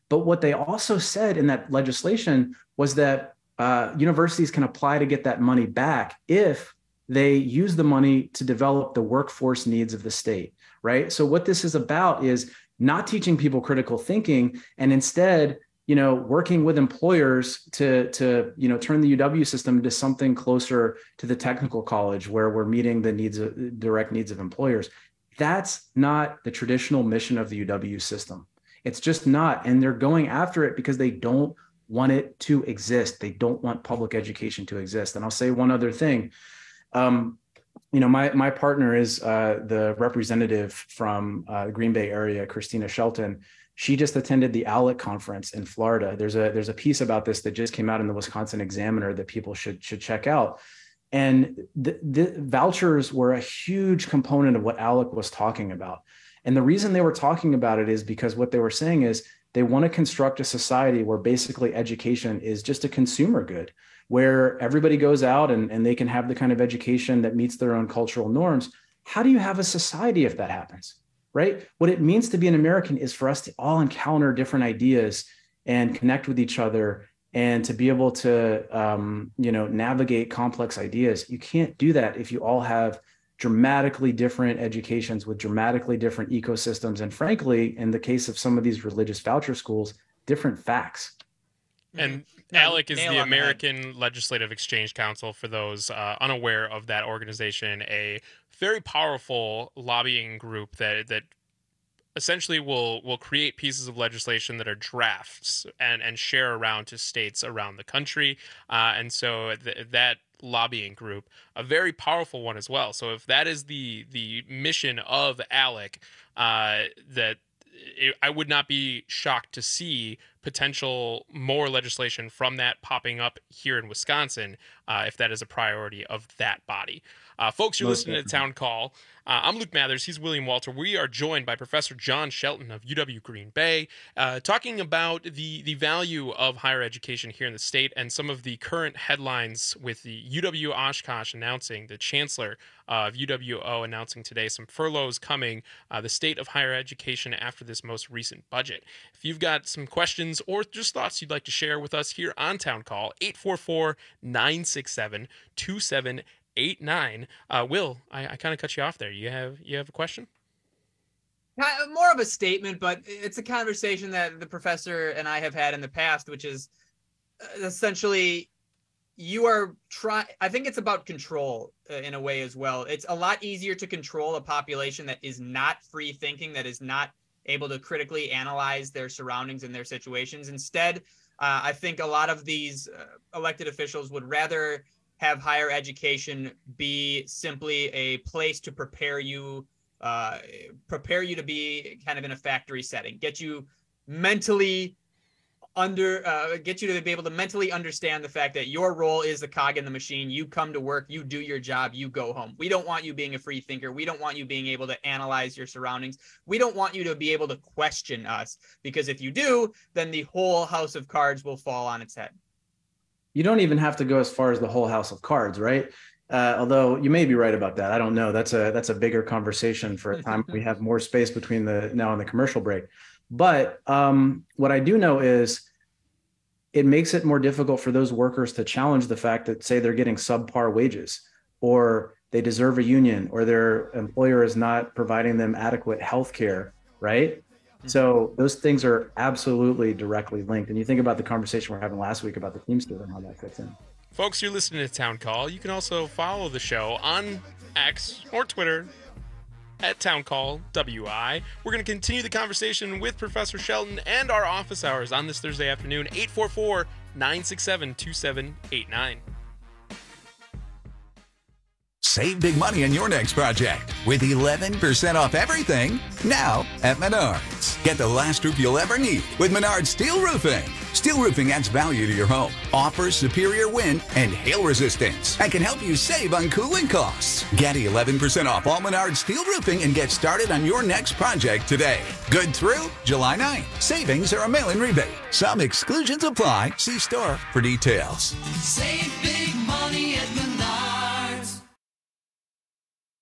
But what they also said in that legislation was that uh, universities can apply to get that money back if they use the money to develop the workforce needs of the state, right? So what this is about is not teaching people critical thinking, and instead, you know, working with employers to, to, you know, turn the U W system into something closer to the technical college where we're meeting the needs of direct needs of employers. That's not the traditional mission of the U W system. It's just not. And they're going after it because they don't want it to exist. They don't want public education to exist. And I'll say one other thing. Um, you know, my, my partner is uh, the representative from uh, the Green Bay area, Christina Shelton. She just attended the ALEC conference in Florida. There's a there's a piece about this that just came out in the Wisconsin Examiner that people should should check out. And the, the vouchers were a huge component of what ALEC was talking about. And the reason they were talking about it is because what they were saying is they want to construct a society where basically education is just a consumer good, where everybody goes out and, and they can have the kind of education that meets their own cultural norms. How do you have a society if that happens? Right? What it means to be an American is for us to all encounter different ideas and connect with each other and to be able to, um, you know, navigate complex ideas. You can't do that if you all have dramatically different educations with dramatically different ecosystems. And frankly, in the case of some of these religious voucher schools, different facts. And ALEC is the American Legislative Exchange Council, for those uh, unaware of that organization, a very powerful lobbying group that that essentially will will create pieces of legislation that are drafts and, and share around to states around the country. Uh, and so th- that lobbying group, a very powerful one as well. So if that is the the mission of ALEC, uh, that it, I would not be shocked to see potential more legislation from that popping up here in Wisconsin, uh, if that is a priority of that body. Uh, folks, you're Most listening definitely. to Town Call. Uh, I'm Luke Mathers. He's William Walter. We are joined by Professor John Shelton of U W Green Bay, uh, talking about the, the value of higher education here in the state and some of the current headlines with the U W Oshkosh announcing, the chancellor of U W O announcing today some furloughs coming, uh, the state of higher education after this most recent budget. If you've got some questions or just thoughts you'd like to share with us here on Town Call, eight four four, nine six seven, two seven eight nine. Uh, Will, I, I kind of cut you off there. You have you have a question? More of a statement, but it's a conversation that the professor and I have had in the past, which is essentially you are trying. I think it's about control uh, in a way as well. It's a lot easier to control a population that is not free thinking, that is not able to critically analyze their surroundings and their situations. Instead, uh, I think a lot of these uh, elected officials would rather have higher education be simply a place to prepare you, uh, prepare you to be kind of in a factory setting, get you mentally under, uh, get you to be able to mentally understand the fact that your role is the cog in the machine. You come to work, you do your job, you go home. We don't want you being a free thinker. We don't want you being able to analyze your surroundings. We don't want you to be able to question us, because if you do, then the whole house of cards will fall on its head. You don't even have to go as far as the whole house of cards, right? Uh, although you may be right about that. I don't know. That's a that's a bigger conversation for a time we have more space between the now and the commercial break. But um, what I do know is it makes it more difficult for those workers to challenge the fact that, say, they're getting subpar wages, or they deserve a union, or their employer is not providing them adequate health care, right? So those things are absolutely directly linked. And you think about the conversation we we're having last week about the Teamster and how that fits in. Folks, you're listening to Town Call. You can also follow the show on X or Twitter at Town Call W I. We're going to continue the conversation with Professor Shelton and our office hours on this Thursday afternoon, eight four four, nine six seven, two seven eight nine. Save big money on your next project with eleven percent off everything now at Menards. Get the last roof you'll ever need with Menards Steel Roofing. Steel Roofing adds value to your home, offers superior wind and hail resistance, and can help you save on cooling costs. Get eleven percent off all Menards Steel Roofing and get started on your next project today. Good through July ninth. Savings are a mail-in rebate. Some exclusions apply. See store for details. Save big money at Menards.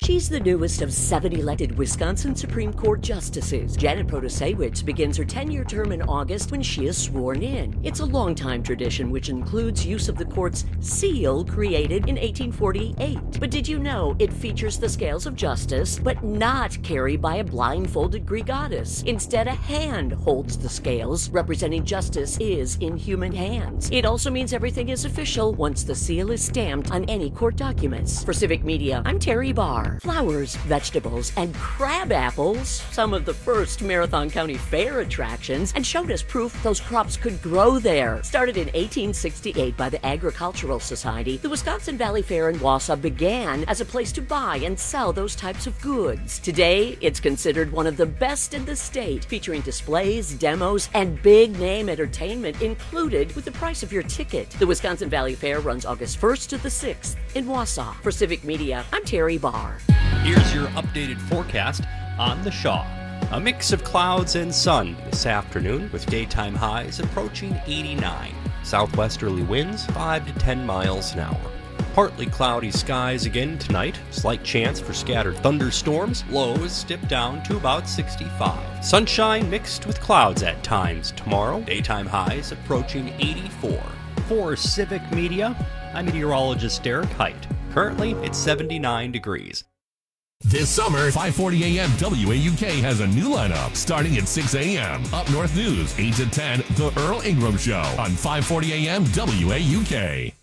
She's the newest of seven elected Wisconsin Supreme Court justices. Janet Protasiewicz begins her ten-year term in August when she is sworn in. It's a long-time tradition which includes use of the court's seal created in eighteen forty-eight. But did you know it features the scales of justice, but not carried by a blindfolded Greek goddess? Instead, a hand holds the scales, representing justice is in human hands. It also means everything is official once the seal is stamped on any court documents. For Civic Media, I'm Terry Barr. Flowers, vegetables, and crab apples, some of the first Marathon County Fair attractions, and showed us proof those crops could grow there. Started in eighteen sixty-eight by the Agricultural Society, the Wisconsin Valley Fair in Wausau began as a place to buy and sell those types of goods. Today, it's considered one of the best in the state, featuring displays, demos, and big-name entertainment included with the price of your ticket. The Wisconsin Valley Fair runs August first to the sixth in Wausau. For Civic Media, I'm Terry Barr. Here's your updated forecast on the Shaw. A mix of clouds and sun this afternoon with daytime highs approaching eighty-nine. Southwesterly winds five to ten miles an hour. Partly cloudy skies again tonight. Slight chance for scattered thunderstorms. Lows dip down to about sixty-five. Sunshine mixed with clouds at times tomorrow. Daytime highs approaching eighty-four. For Civic Media, I'm meteorologist Derek Height. Currently, it's seventy-nine degrees. This summer, five forty a.m. W A U K has a new lineup starting at six a.m. Up North News, eight to ten, The Earl Ingram Show on five forty a.m. W A U K.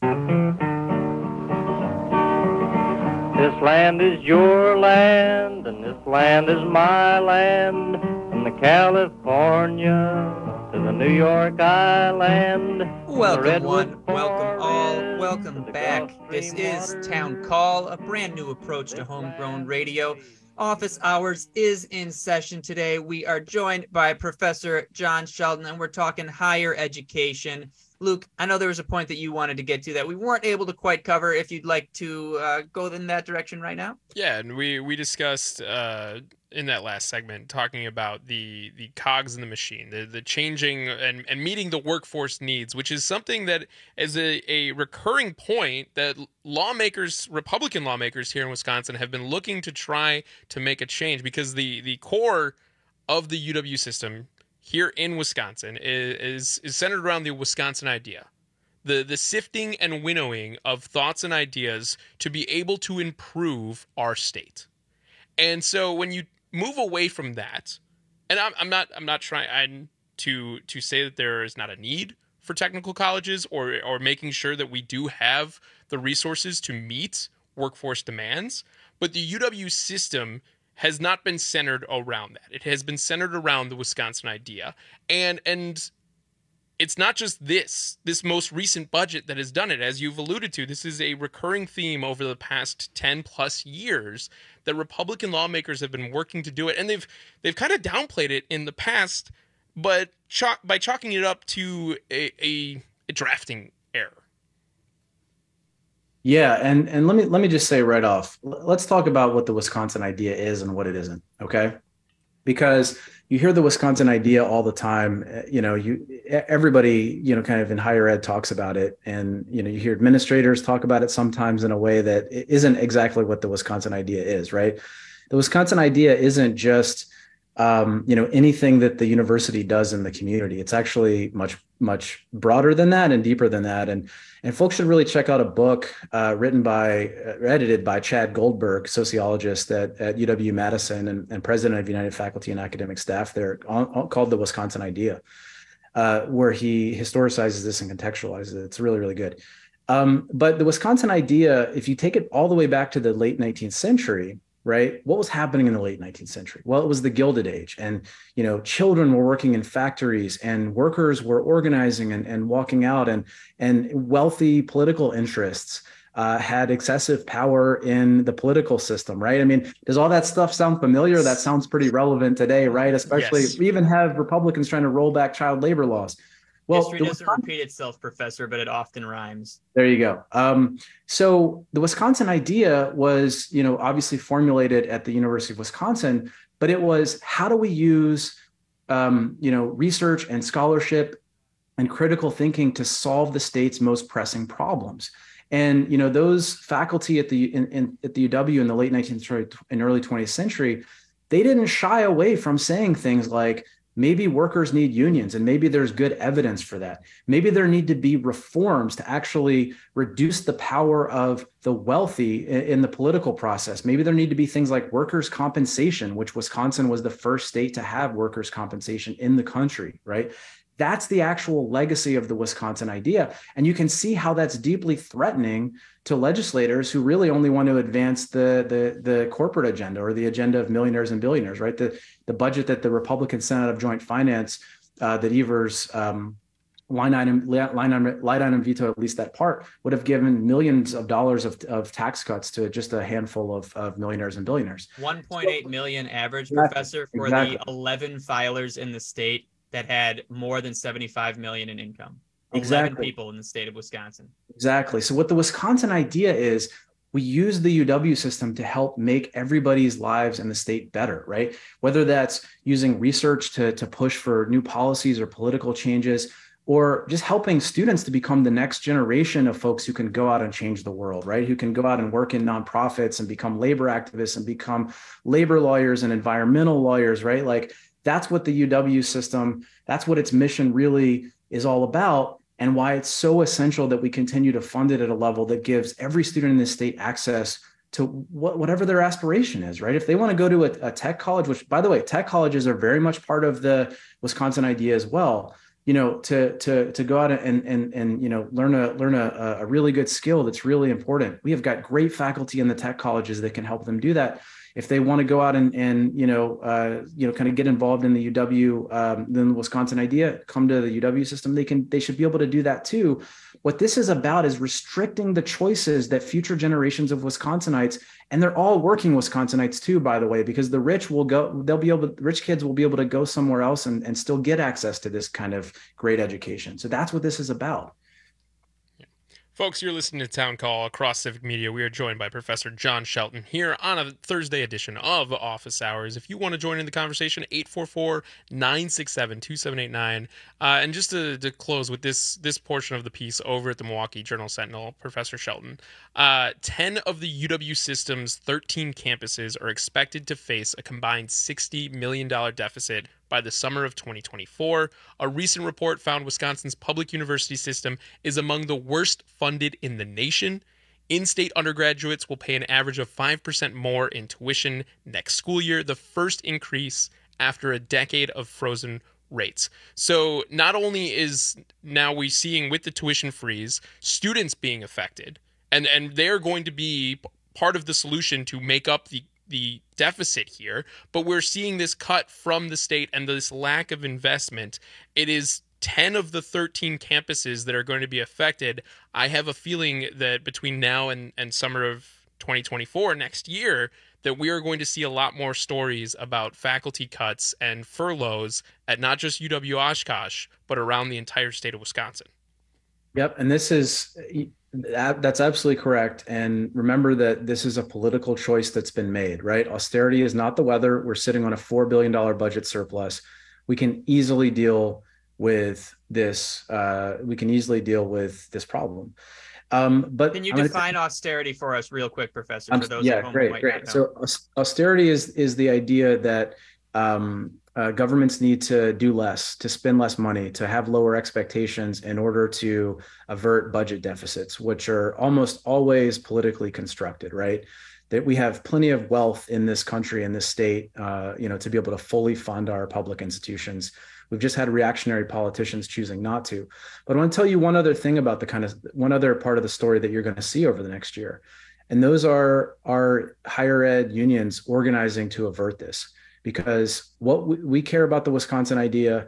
This land is your land, and this land is my land, from the California to the New York Island. Welcome one, welcome all, welcome back. This is Town Call, a brand new approach to homegrown radio. Office hours is in session today. We are joined by Professor John Sheldon, and we're talking higher education. Luke, I know there was a point that you wanted to get to that we weren't able to quite cover. If you'd like to uh, go in that direction right now. Yeah, and we we discussed uh, in that last segment talking about the the cogs in the machine, the the changing and, and meeting the workforce needs, which is something that is a, a recurring point that lawmakers, Republican lawmakers here in Wisconsin, have been looking to try to make a change, because the the core of the U W system here in Wisconsin is, is is centered around the Wisconsin idea, the the sifting and winnowing of thoughts and ideas to be able to improve our state. And so when you move away from that, and I'm, I'm not I'm not trying I'm to to say that there is not a need for technical colleges or or making sure that we do have the resources to meet workforce demands, but the U W system has not been centered around that. It has been centered around the Wisconsin idea. And and it's not just this, this most recent budget that has done it. As you've alluded to, this is a recurring theme over the past ten plus years that Republican lawmakers have been working to do it. And they've they've kind of downplayed it in the past, but chalk, by chalking it up to a, a, a drafting error. Yeah, and and let me let me just say right off, let's talk about what the Wisconsin idea is and what it isn't, okay? Because you hear the Wisconsin idea all the time. You know, you everybody, you know, kind of in higher ed talks about it, and you know, you hear administrators talk about it sometimes in a way that isn't exactly what the Wisconsin idea is, right? The Wisconsin idea isn't just um, you know, anything that the university does in the community. It's actually much much broader than that and deeper than that. And and folks should really check out a book uh, written by, uh, edited by Chad Goldberg, sociologist at, at U W Madison and, and president of United Faculty and Academic Staff there, on, on, called The Wisconsin Idea, uh, where he historicizes this and contextualizes it. It's really, really good. Um, but the Wisconsin idea, if you take it all the way back to the late nineteenth century, right? What was happening in the late nineteenth century? Well, it was the Gilded Age, and you know, children were working in factories, and workers were organizing and, and walking out, and and wealthy political interests uh, had excessive power in the political system, right? I mean, does all that stuff sound familiar? That sounds pretty relevant today, right? Especially yes. We even have Republicans trying to roll back child labor laws. Well, history doesn't Wisconsin- repeat itself, Professor, but it often rhymes. There you go. Um, so the Wisconsin idea was, you know, obviously formulated at the University of Wisconsin, but it was, how do we use, um, you know, research and scholarship and critical thinking to solve the state's most pressing problems? And, you know, those faculty at the in, in, at the U W in the late nineteenth and early twentieth century, they didn't shy away from saying things like, maybe workers need unions, and maybe there's good evidence for that. Maybe there need to be reforms to actually reduce the power of the wealthy in, in the political process. Maybe there need to be things like workers' compensation, which Wisconsin was the first state to have workers' compensation in the country, right? That's the actual legacy of the Wisconsin idea. And you can see how that's deeply threatening to legislators who really only want to advance the, the, the corporate agenda or the agenda of millionaires and billionaires, right? The, the budget that the Republican Senate of Joint Finance, uh, that Evers um, line item, line item, line item veto, at least that part, would have given millions of dollars of, of tax cuts to just a handful of, of millionaires and billionaires. one point eight million average, Exactly. Professor, for Exactly. the eleven filers in the state that had more than seventy-five million in income. eleven Exactly. people in the state of Wisconsin. Exactly. So what the Wisconsin idea is, we use the U W system to help make everybody's lives in the state better, right? Whether that's using research to, to push for new policies or political changes, or just helping students to become the next generation of folks who can go out and change the world, right? Who can go out and work in nonprofits and become labor activists and become labor lawyers and environmental lawyers, right? Like, that's what the U W system, that's what its mission really is all about, and why it's so essential that we continue to fund it at a level that gives every student in this state access to what, whatever their aspiration is, right? If they want to go to a, a tech college, which, by the way, tech colleges are very much part of the Wisconsin idea as well, you know, to to to go out and and and you know learn a learn a, a really good skill that's really important. We have got great faculty in the tech colleges that can help them do that. If they want to go out and, and you know, uh, you know, kind of get involved in the U W, um, then the Wisconsin idea, come to the U W system, they can, they should be able to do that too. What this is about is restricting the choices that future generations of Wisconsinites, and they're all working Wisconsinites too, by the way, because the rich will go, they'll be able to, rich kids will be able to go somewhere else and, and still get access to this kind of great education. So that's what this is about. Folks, you're listening to Town Call across Civic Media. We are joined by Professor John Shelton here on a Thursday edition of Office Hours. If you want to join in the conversation, eight four four, nine six seven, two seven eight nine. Uh, and just to, to close with this this portion of the piece over at the Milwaukee Journal-Sentinel, Professor Shelton, uh, ten of the U W system's thirteen campuses are expected to face a combined sixty million dollars deficit by the summer of twenty twenty-four. A recent report found Wisconsin's public university system is among the worst funded in the nation. In-state undergraduates will pay an average of five percent more in tuition next school year, the first increase after a decade of frozen rates. So not only is now we seeing with the tuition freeze, students being affected, and, and they're going to be part of the solution to make up the the deficit here, but we're seeing this cut from the state and this lack of investment. It is ten of the thirteen campuses that are going to be affected. I have a feeling that between now and, and summer of twenty twenty-four, next year, that we are going to see a lot more stories about faculty cuts and furloughs at not just U W Oshkosh, but around the entire state of Wisconsin. Yep. And this is, that, that's absolutely correct. And remember that this is a political choice that's been made, right? Austerity is not the weather. We're sitting on a four billion dollars budget surplus. We can easily deal with this. Uh, we can easily deal with this problem. Um, but Can you I'm define gonna, austerity for us real quick, Professor, I'm, for those yeah, at home who great, might great. not know? So aus- austerity is, is the idea that um, uh, governments need to do less, to spend less money, to have lower expectations in order to avert budget deficits, which are almost always politically constructed, right? That we have plenty of wealth in this country, in this state, uh, you know, to be able to fully fund our public institutions. We've just had reactionary politicians choosing not to. But I want to tell you one other thing about the kind of one other part of the story that you're going to see over the next year. And those are our higher ed unions organizing to avert this. Because what we, we care about the Wisconsin idea,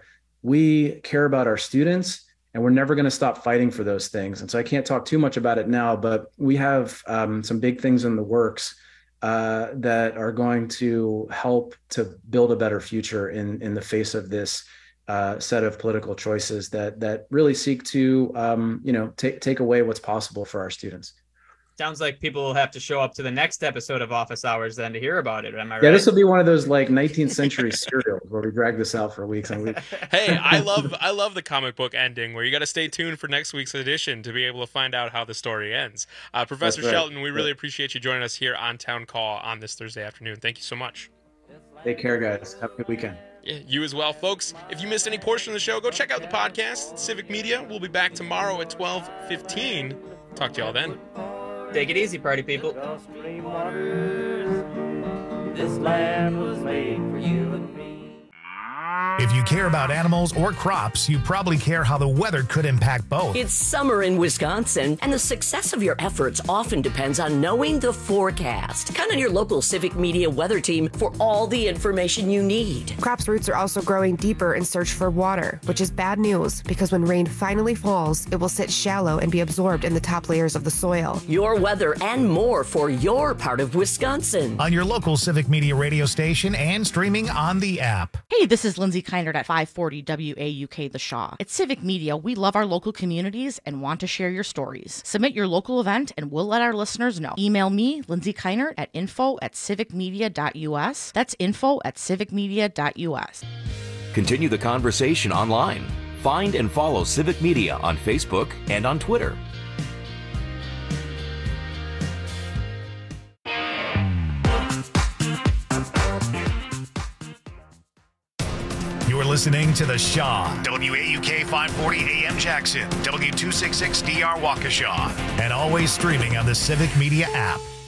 we care about our students, and we're never going to stop fighting for those things. And so I can't talk too much about it now, but we have um, some big things in the works uh, that are going to help to build a better future in, in the face of this uh, set of political choices that that really seek to, um, you know, take take away what's possible for our students. Sounds like people will have to show up to the next episode of Office Hours then to hear about it. Am I right? Yeah, this will be one of those like nineteenth century serials where we drag this out for weeks and weeks. Hey, I love I love the comic book ending where you got to stay tuned for next week's edition to be able to find out how the story ends. Uh, Professor right. Shelton, we really appreciate you joining us here on Town Call on this Thursday afternoon. Thank you so much. Take care, guys. Have a good weekend. Yeah, you as well, folks. If you missed any portion of the show, go check out the podcast, Civic Media. We'll be back tomorrow at twelve fifteen. Talk to y'all then. Take it easy, party people. This land was made for you and me. If you care about animals or crops, you probably care how the weather could impact both. It's summer in Wisconsin, and the success of your efforts often depends on knowing the forecast. Count on your local Civic Media weather team for all the information you need. Crops' roots are also growing deeper in search for water, which is bad news because when rain finally falls, it will sit shallow and be absorbed in the top layers of the soil. Your weather and more for your part of Wisconsin. On your local Civic Media radio station and streaming on the app. Hey, this is Lindsay Keinert at five forty W A U K The Shaw. At Civic Media, we love our local communities and want to share your stories. Submit your local event and we'll let our listeners know. Email me, Lindsay Keinert, at info at civicmedia.us. That's info at civicmedia.us. Continue the conversation online. Find and follow Civic Media on Facebook and on Twitter. You're listening to The Shaw, W A U K five forty A M Jackson, W two sixty-six D R Waukesha, and always streaming on the Civic Media app.